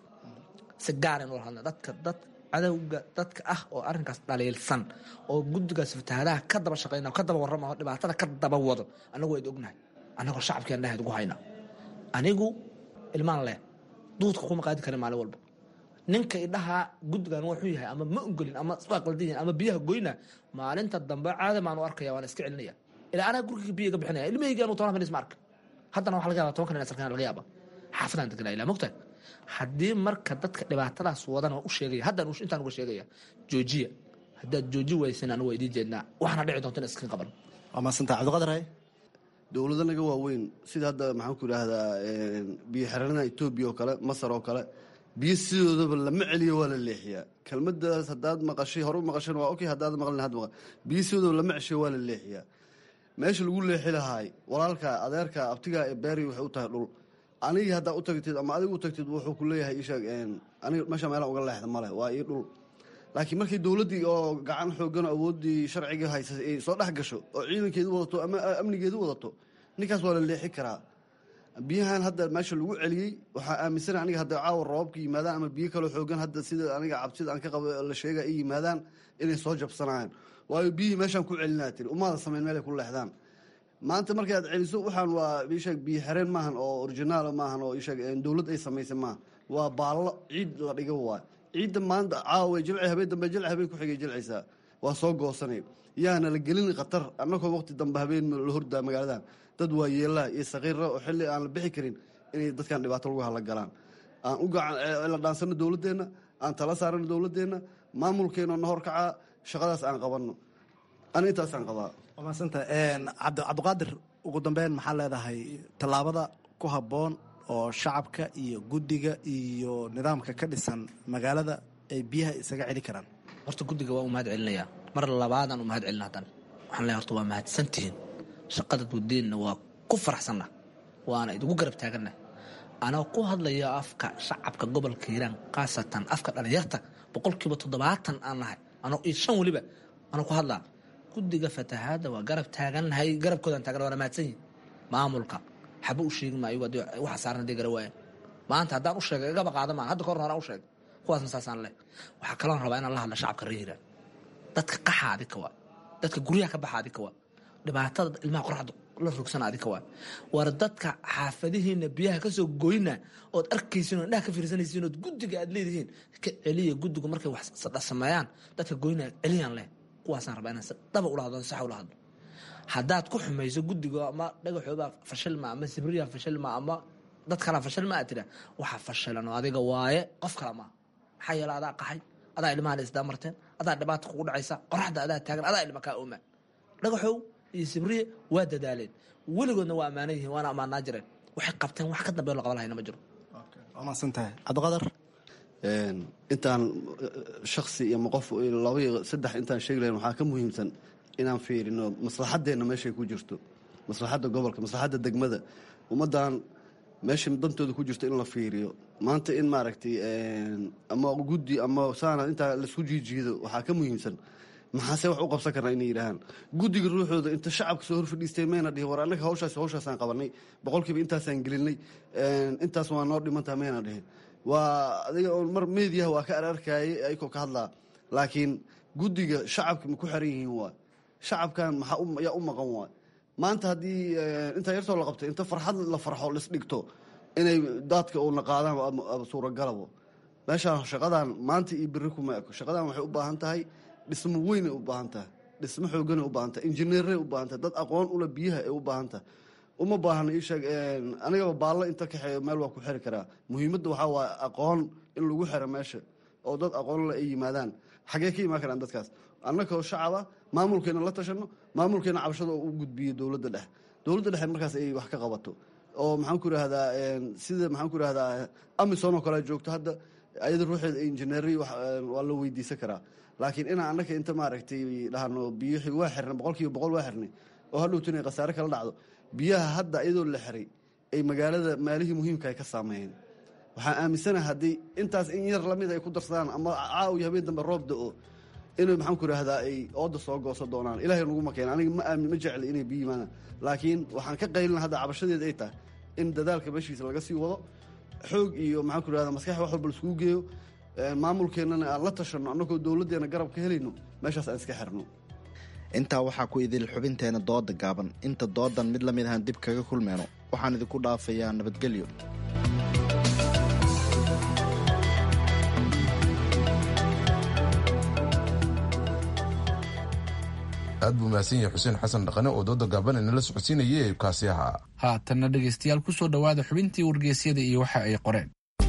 Speaker 17: si gaar ah in ula hadla dadka cadawga dadka ah oo arrinkaas dhaliilsan oo guddigaas fatahaadaha ka daba shaqeynaa ka daba warrama dhibaatada ka daba wado annagu wayd ognahay annagoo shacabkeen dhahayd ugu haynaa anigu ilmaan leh duudka kuma qaadi karin maalin walba ninka idhahaa guddigan wuxuu yahay ama ma ogolin ama waa qaldiyin ama biyaha goyna maalinta dambe caadam aan u arkaya waan iska celinaya ilaa anaa guriga biyaga bixinaya ilmahaygaan u toban isma arka haddana waxaa laga yaabaa 10 kan sarkaan laga yaaba xaafadaan deganaa ilaa mogtahay haddii marka dadka dhibaatadaas wadan waa u sheegaya haddaan intaan uga sheegaya joojiya haddaad jooji waysan anigu waa idiin jeednaa waxaana dhici doonta in iskin qaban
Speaker 6: waa maasanta cabdiqadar hay
Speaker 18: dowladanaga waaweyn sida hadda maxaan ku idhaahdaa biyo xireenada etoobiya oo kale masar oo kale biyo sidoodaba lama celiyo waa la leexiyaa kelmadaas haddaad maqashay hore u maqasheen waa okay haddaad maqlin had maqal biyo sidoodaba lama ceshiyo waa la leexiyaa meesha lagu leexi lahaay walaalka adeerka abtiga ee beeri waxay u tahay dhul aniga haddaa u tagtid ama adigu u tagtid wuxuu ku leeyahay isheeg aniga meesha meelaan uga leexda male waa ii dhul laakiin markii dowladdii oo gacan xoogan awooddii sharciga haysatay ay soo dhex gasho oo ciidankeedu wadato ama amnigeedu wadato ninkaas waa la leexi karaa biyahan hadda meesha lagu celiyey waxaa aaminsana aniga hadda caawa roobabka yimaadaan ama biyo kaloo xoogan hadda sida aniga cabsida aan ka qabo la sheega ay yimaadaan inay soo jabsanayaan waayo biyihii meeshaan ku celinaa tiri umaada samayn meelay ku leexdaan maanta markay aad celiso waxaan waa isheeg biyo xereen maahan oo originaala maahan oo isheeg dowlad ay samaysay maaha waa baallo ciid la dhigo waay ciidda maanta caawa jilci habeen dambe jilci habeen ku xigay jilcaysaa waa soo goosanay yaana la gelin khatar annagoo waqti dambe habeen la hordaa magaaladan dad waa yeelaha iyo saqiira oo xilli aan la bixi karin inay dadkan dhibaato lagu hala galaan aan u gacan la dhaansano dowladdeenna aan tala saarano dowladdeenna maamulkeena na horkacaa shaqadaas aan qabanno ana intaasaan qabaa
Speaker 6: waa maasanta cabdiqaadir ugu dambeyn maxaa leedahay tallaabada ku habboon oo shacabka iyo guddiga iyo nidaamka ka dhisan magaalada ay biyaha isaga celi karaan
Speaker 17: horta guddiga waa u mahad celinayaa mar labaadaan u mahad celina hadan waxaan leeyahay horta waa mahadsantihiin shaqada guddeenna waa ku faraxsanna waana idigu garab taaganna anoo ku hadlaya afka shacabka gobolka hiiraan khaasatan afka dhalinyarta 70% aan nahay anoo iyo 5 waliba anoo ku hadlaa guddiga fatahaada waa garab taagannahay garabkoodan taagan waana mahadsanyihin maamulka xaba u sheegin maayo waxa saaran hadii gara waayeen maanta haddaan u sheegay igaba qaada maan hadda kahorna horaan u sheegay kuwaasna saasaan leh waxaa kaloon rabaa inaan la hadla shacabka reer hiiraan dadka qaxa adika waa dadka guryaha ka baxa adika waa dhibaatada ilmaha qoraxda la rogsan adika waa war dadka xaafadihiina biyaha ka soo goyna ood arkaysiin oo indhaha ka fiirsanaysiin ood guddiga aad leedihiin ka celiya guddigu markay wax sameeyaan dadka goyna celiyaan leh kuwaasaan rabaa inaan daba ula hadlo sax ula hadlo haddaad ku xumayso guddiga ama dhagaxooda fashilma ama sibriya fashilma ama dad kala fashilma aad tira waxa fashilan oo adiga waaye qof kala ma maxaa yeelay adaa qaxay adaa ilmaha isdaa marteen adaa dhibaato kugu dhacaysa qoraxda adaa taagan adaa ilma kaa oomaan dhagaxow iyo sibriya waa dadaaleen weligoodna waa ammaana yihiin waana ammaanaa jireen waxay qabteen wax ka dambeeyo la qaban lahayna ma jiro
Speaker 6: waa mahadsantahay cabdiqadar
Speaker 18: intaan shaksi iyo qof laba iyo saddex intaan sheegi lahayn waxaa ka muhiimsan inaan fiirino maslaxadeenna meeshay ku jirto maslaxadda gobolka maslaxadda degmada ummaddan meesha dantooda ku jirto in la fiiriyo maanta in maaragtay ama guddi ama saana intaa laisku jiijiido waxaa ka muhiimsan maxaase wax u qabsan karnaa inay yidhaahaan guddiga ruuxooda inta shacabka soo hor fadhiistay mayna dhihin war annaga hawshaasaan qabanay boqolkiiba intaasaan gelinay intaas waa noo dhimantaha mayna dhihin waa adiga oo mar meediyaha waa ka ararkaayay ayagoo ka hadlaa laakiin guddiga shacabka ma ku xiran yihiin waa shacabkan yaa u maqan waay maanta haddii intaa yartoo la qabtay inta farxad la farxo lisdhigto inay daadka uuna qaadaan suuragalabo meeshaan shaqadan maanta iyo beri kuma eko shaqadan waxay u baahan tahay dhismo weynay u baahan tahay dhismo xooganay u baahan tahay injineeray u baahan tahay dad aqoon ula biyaha ay u baahan tahay uma baahna isheeg anigaba baallo inta kaxeeyo meel waa ku xiri karaa muhiimadda waxaa waaye aqoon in lagu xiro meesha oo dad aqoonla ay yimaadaan xaggee ka imaan karaan dadkaas annakoo shacaba maamulkeena la tashano maamulkeena cabashada oo u gudbiyo dowladda dhexe markaas ay wax ka qabato oo maxaan ku irahdaa sida maxaan ku irahdaa amison oo kale joogto hadda ayada ruuxeeda injineeri waa la weydiisan karaa laakiin inaan annaka inta maaragtay dhahno biyihii waa xirnay 100% waa xirnay oo hadhowtu inay khasaare kala dhacdo biyaha hadda iyadoo la xiray ay magaalada maalihii muhiimka ay ka saameeyeen waxaan aaminsanahay haddii intaas in yar lamid ay ku darsadaan ama caawiyo habeen dambe roob da'o inay maxaan ku irahdaa ay ooda soo gooso doonaan ilaahay naguma keena aniga ma jecli inay biyo yimaadaan laakiin waxaan ka qaylina hadda cabashadeeda ay tahay in dadaalka meeshiisa laga sii wado xoog iyo maxaan ku irahdaa maskax wax walba laiskugu geeyo maamulkeennana aan la tashanno annagoo dowladdeena garab ka helayno meeshaas aan iska xirno
Speaker 6: intaa waxaa ku idil xubinteena dooda gaaban inta doodan mid la mid ahaan dib kaga kulmeyno waxaan idinku dhaafayaa nabadgelyo.
Speaker 1: aad buu mahadsan yahay xuseen xasan dhaqane oo dooda gaaban inala socodsiinayay kaasi ahaa.
Speaker 2: haatanna dhegaystayaal ku soo dhowaada xubintii wargeysyada iyo waxa ay qoreen.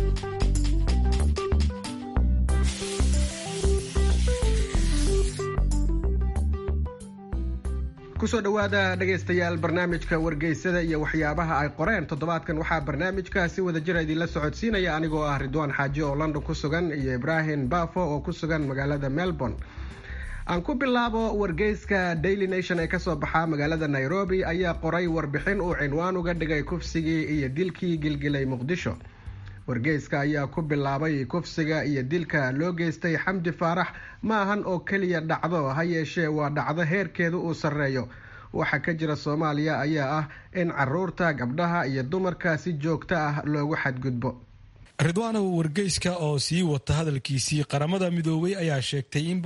Speaker 19: kusoo dhowaada dhegaystayaal barnaamijka wargeysada iyo waxyaabaha ay qoreen. toddobaadkan waxaa barnaamijka si wada jira idinla socodsiinaya anigoo ah Ridwaan Xaaji oo London ku sugan iyo Ibrahim Bafo oo ku sugan magaalada Melbourne. aan ku bilaabo wargeyska Daily Nation ee kasoo baxa magaalada Nairobi ayaa qoray warbixin uu cinwaan uga dhigay kufsigii iyo dilkii gilgilay Muqdisho. wargeyska ayaa ku bilaabay kufsiga iyo dilka loo geystay Xamdi Faarax ma ahan oo kaliya dhacdo ha yeeshee waa dhacdo heerkeedu uu sarreeyo. waxa ka jira Soomaaliya ayaa ah in caruurta, gabdhaha iyo dumarka si joogto ah loogu xadgudbo.
Speaker 20: ridwaanow wargeyska oo sii wata hadalkiisii qaramada midoobay ayaa sheegtay in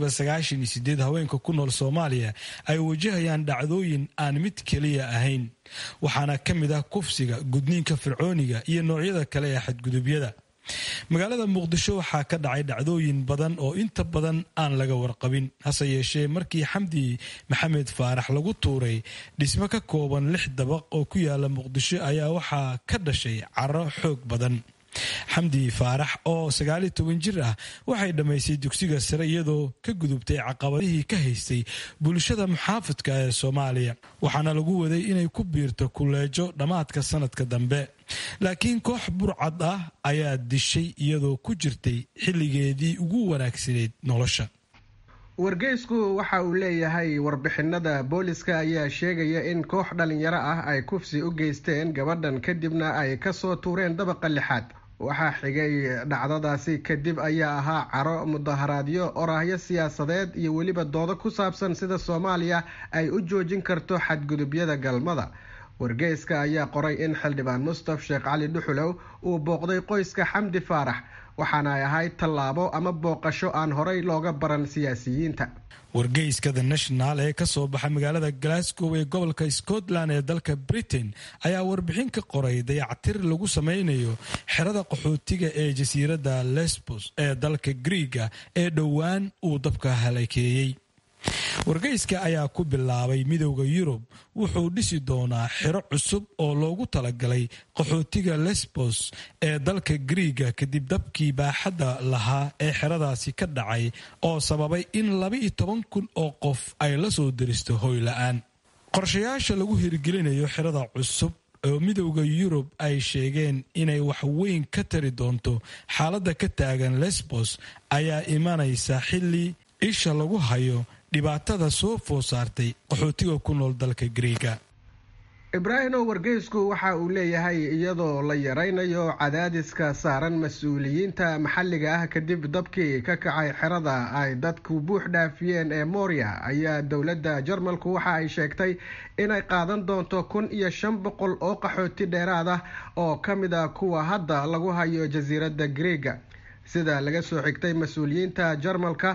Speaker 20: 98% haweenka ku nool Soomaaliya ay wajahayaan dhacdooyin aan mid kaliya ahayn, waxaana ka mid ah kufsiga, gudniinka fircooniga iyo noocyada kale ee xadgudubyada. magaalada Muqdisho waxaa ka dhacay dhacdooyin badan oo inta badan aan laga warqabin, hase yeeshee markii Xamdi Maxamed Faarax lagu tuuray dhismo ka kooban 6 dabaq oo ku yaala Muqdisho ayaa waxaa ka dhashay caro xoog badan. Xamdi Faarax oo 19 jir ah waxay dhamaysay dugsiga sare iyadoo ka gudubtay caqabadihii ka haystay bulshada muxaafadka ee Soomaaliya, waxaana lagu waday inay ku biirto kuleejo dhamaadka sanadka dambe. laakiin koox burcad ah ayaa dishay iyadoo ku jirtay xilligeedii ugu wanaagsaneyd nolosha.
Speaker 19: wargeysku waxa uu leeyahay warbixinada booliska ayaa sheegaya in koox dhalinyaro ah ay kufsi u geysteen gabadhan kadibna ay kasoo tuureen dabaqa 6aad. waxaa xigay dhacdadaasi kadib ayaa ahaa caro, mudaharaadyo, oraahyo siyaasadeed iyo weliba doodo ku saabsan sida Soomaaliya ay u joojin karto xadgudubyada galmada. wargeyska ayaa qoray in xildhibaan Mustaf Sheekh Cali Dhuxulow uu booqday qoyska Xamdi Faarax, waxaana ay ahayd tallaabo ama booqasho aan horey looga baran siyaasiyiinta.
Speaker 20: wargeyska The National ee ka soo baxa magaalada Glasgow ee gobolka Scotland ee dalka Britain ayaa warbixin ka qoray dayactir lagu sameynayo xerada qaxootiga ee jasiiradda Lesbos ee dalka Greega ee dhowaan uu dabka halakeeyay. wargeyska ayaa ku bilaabay midowda Yurub wuxuu dhisi doonaa xero cusub oo loogu talagalay qaxootiga Lesbos ee dalka Greega kadib dabkii baaxadda lahaa ee xeradaasi ka dhacay oo sababay in 12,000 oo qof ay la soo diristo hoy la'aan. qorshayaasha lagu hirgelinayo xerada cusub oo midowda Yurub ay sheegeen inay wax weyn ka tari doonto xaaladda ka taagan Lesbos ayaa imanaysa xilli isha lagu hayo dhibaatada soo food saartay qaxootiga ku nool dalka Greega.
Speaker 19: Ibrahim wargeysku waxa uu leeyahay iyadoo la yaraynayo cadaadiska saaran mas'uuliyiinta maxalliga ah kadib dabkii ka kacay xerada ay dadku buux dhaafiyeen ee Moria ayaa dowladda Jarmalku waxa ay sheegtay inay qaadan doonto 1,500 oo qaxooti dheeraad ah oo ka mid ah kuwa hadda lagu hayo jasiiradda Greega. sida laga soo xigtay mas'uuliyiinta Jarmalka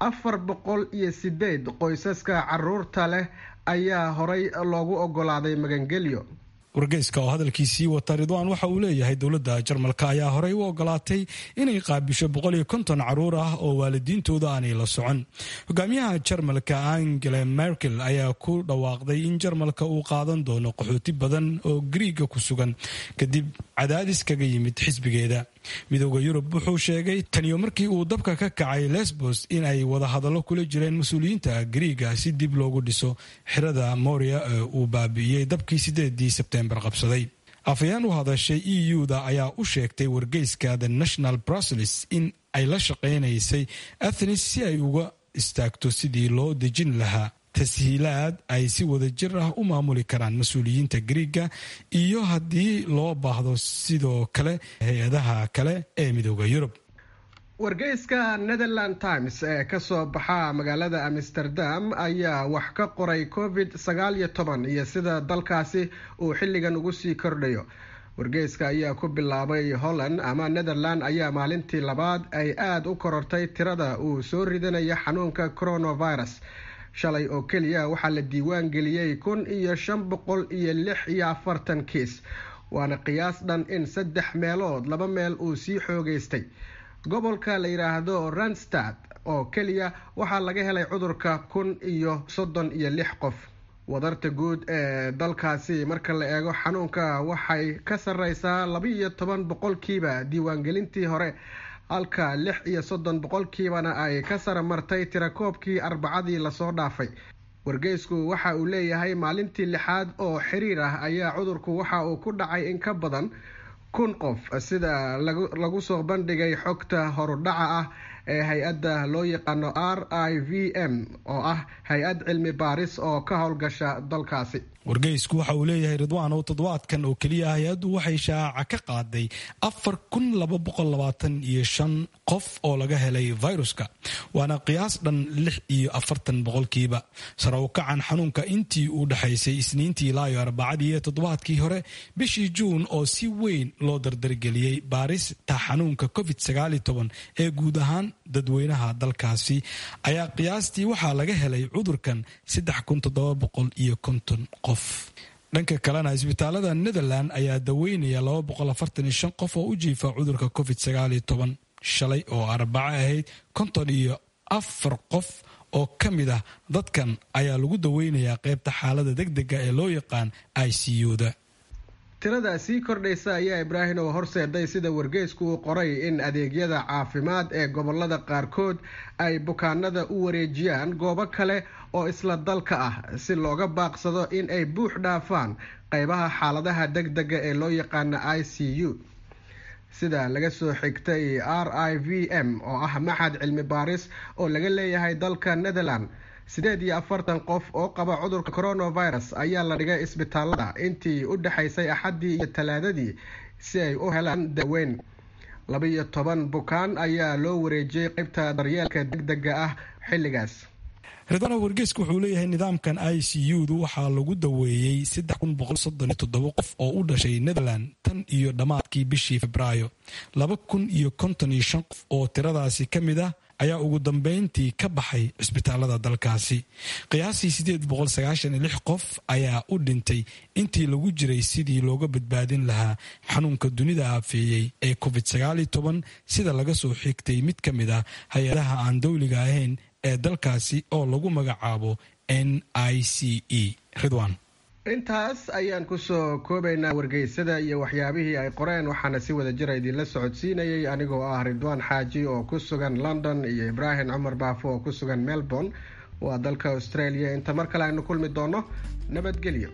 Speaker 19: 408 qoysaska caruurta leh ayaa horay loogu ogolaaday magangelyo.
Speaker 20: wargeyska oo hadalkiisii wata Ridwaan waxa uu leeyahay dowladda Jarmalka ayaa horay u ogolaatay inay qaabisho 150 caruur ah oo waalidiintooda aanay la socon. hogaamiyaha Jarmalka Angela Merkel ayaa ku dhawaaqday in Jarmalka uu qaadan doono qaxooti badan oo Greega ku sugan kadib cadaadis kaga yimid xisbigeeda. midowda Yurub wuxuu sheegay taniyo markii uu dabka ka kacay Lesbos in ay wada hadallo kula jireen mas'uuliyiinta Greega si dib loogu dhiso xerada Moria ee uu baabi'iyay dabkii 8 Sebtembar qabsaday. afhayeen u hadashay EU-da ayaa u sheegtay wargeyska The National Brussels in ay la shaqaynaysay Athens si ay uga istaagto sidii loo dejin lahaa tashiilaad ay si wadajir ah u maamuli karaan mas-uuliyiinta Griiga iyo haddii loo baahdo sidoo kale hay-adaha kale ee midooda Yurub.
Speaker 19: wargeyska Netherland Times ee ka soo baxa magaalada Amsterdam ayaa wax ka qoray COVID-19 iyo sida dalkaasi uu xilligan ugu sii kordhayo. wargeyska ayaa ku bilaabay Holland ama Netherland ayaa maalintii labaad ay aad u korortay tirada uu soo ridanayo xanuunka coronavirus. shalay oo keliya waxaa la diiwaan geliyey 1546 kiis, waana qiyaas dhan in 3 meelood 2 meel uu sii xoogeystay. gobolka la yiraahdo Randstad oo keliya waxaa laga helay cudurka 1036 qof. wadarta guud ee dalkaasi marka la eego xanuunka waxay ka sareysaa 12% diiwaangelintii hore, halka 36% ay ka sara martay tirakoobkii Arbacadii lasoo dhaafay. wargeysku waxa uu leeyahay maalintii 6aad oo xiriir ah ayaa cudurku waxa uu ku dhacay in ka badan 1000 qof, sida lagu soo bandhigay xogta horudhaca ah ee hay-adda loo yaqaano RIVM oo ah hay-ad cilmi baaris oo ka howlgasha dalkaasi.
Speaker 20: wargeysku waxa uu leeyahay Ridwaan oo toddobaadkan oo keliya hay-addu waxay shaaca ka qaaday 4225 qof oo laga helay viruska, waana qiyaas dhan 46%. sare u kacan xanuunka intii u dhaxaysay Isniintii ilaa Arbacadii ee toddobaadkii hore bishii Juun oo si weyn loo dardargeliyey baarista xanuunka COVID-19 ee guud ahaan dadweynaha dalkaasi ayaa qiyaastii waxaa laga helay cudurkan 3750 qof. dhanka kalena isbitaalada Netherland ayaa daweynaya 245 qof oo u jiifa cudurka COVID-19. shalay oo Arbaco ahayd 54 qof oo ka mid ah dadkan ayaa lagu daweynayaa qaybta xaalada degdega ee loo yaqaan ICU-da.
Speaker 19: tirada sii kordhaysa ayaa Ibrahim oo horseeday sida wargeysku uu qoray in adeegyada caafimaad ee gobolada qaarkood ay bukaanada u wareejiyaan goobo kale oo isla dalka ah si looga baaqsado in ay buux dhaafaan qaybaha xaaladaha degdega ee loo yaqaan ICU. sida laga soo xigtay RIVM oo ah maxad cilmi baaris oo laga leeyahay dalka Netherland, 48 qof oo qaba cudurka coronavirus ayaa la dhigay isbitaalada intii u dhaxaysay Axadii iyo Talaadadii si ay u helaan daaweyn. 12 bukaan ayaa loo wareejiyay qaybta daryeelka degdega ah xilligaas.
Speaker 20: Ridwana wargeysku wuxuu leeyahay nidaamkan ICU-du waxaa lagu daweeyey 3137 qof oo u dhashay Netherland tan iyo dhammaadkii bishii Febraayo. 2055 qof oo tiradaasi ka mid ah ayaa ugu dambeyntii ka baxay cisbitaalada dalkaasi. qiyaastii 896 qof ayaa u dhintay intii lagu jiray sidii looga badbaadin lahaa xanuunka dunida aafeeyey ee COVID-19 sida laga soo xigtay mid ka mid ah hay-adaha aan dowliga ahayn ee dalkaasi oo lagu magacaabo NICE. Ridwan,
Speaker 19: intaas ayaan kusoo koobaynaa wargeysada iyo waxyaabihii ay qoreen, waxaana si wada jira idinla socodsiinayay anigoo ah Ridwaan Xaaji oo ku sugan London iyo Ibrahim Cumar Baafo oo ku sugan Melbourne waa dalka Australia. inta mar kale aynu kulmi doono, nabadgelyo.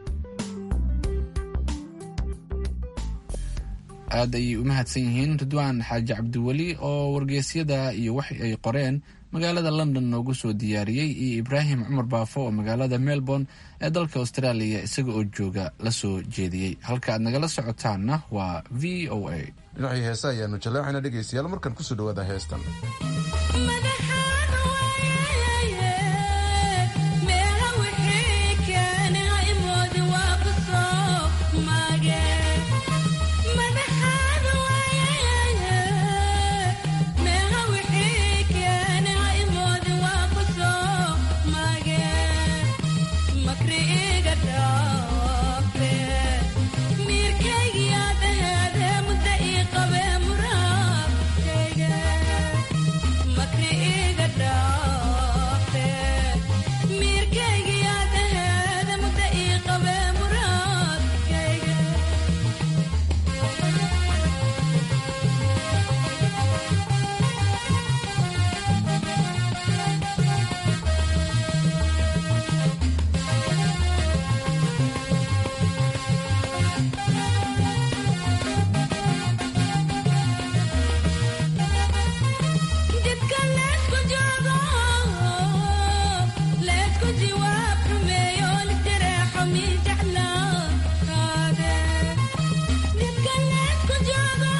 Speaker 2: aad ayay u mahadsan yihiin Ridwaan Xaaji Cabdiweli oo wargeysyada iyo wax ay qoreen magaalada London noogu soo diyaariyey, iyo Ibrahim Cumar Baafo oo magaalada Melbourne ee dalka Australia isaga oo jooga la soo jeediyey. halka aad nagala socotaanna waa VOA.
Speaker 1: dhinacii heesa ayaanu jaleecayna dhegaystayaal, markan kusoo dhawaada heestan.
Speaker 21: Makri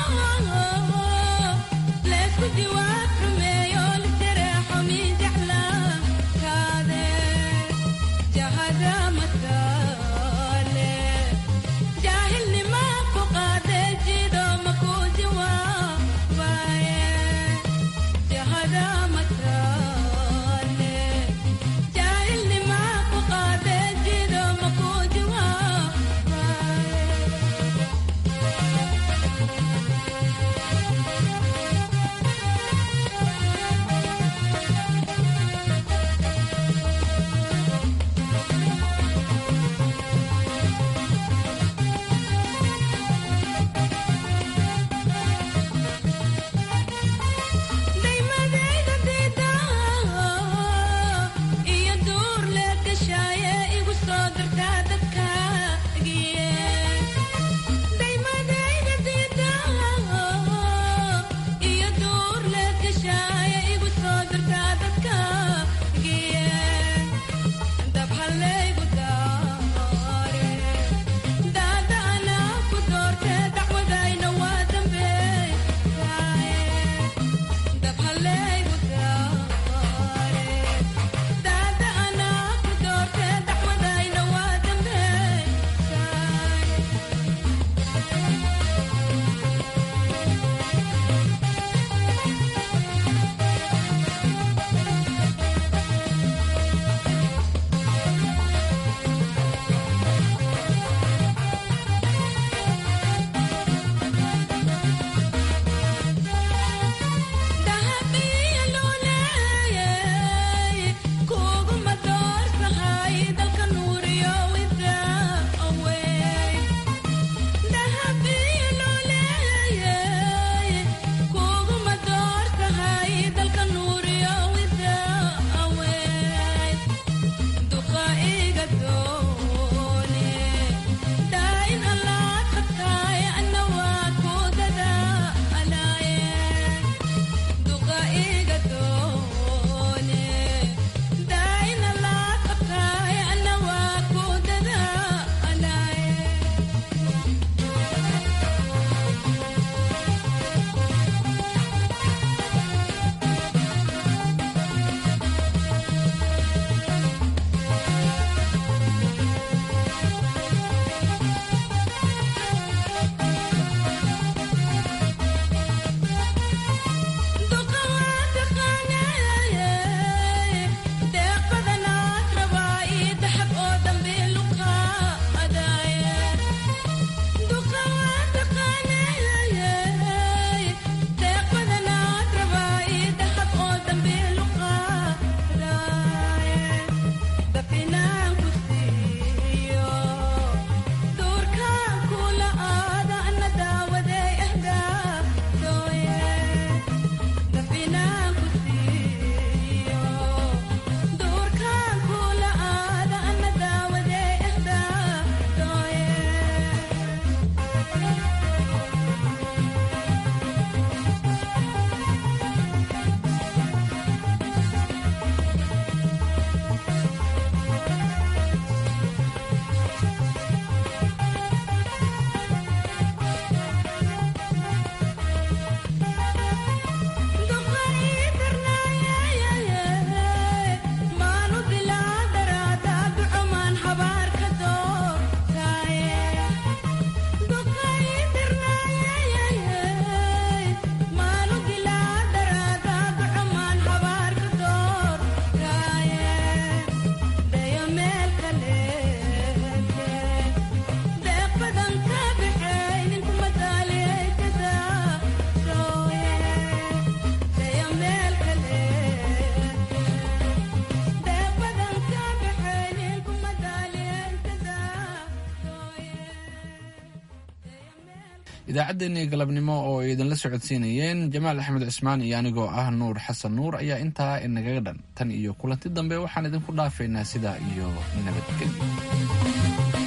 Speaker 2: idaacaddeenii galabnimo oo idinla socodsiinayeen jamaal axmed cismaan iyo anigoo ah nuur xasan nuur ayaa intaa inagaga dhan tan iyo kulanti dambe waxaan idinku dhaafaynaa sidaa iyo nabadgelyo.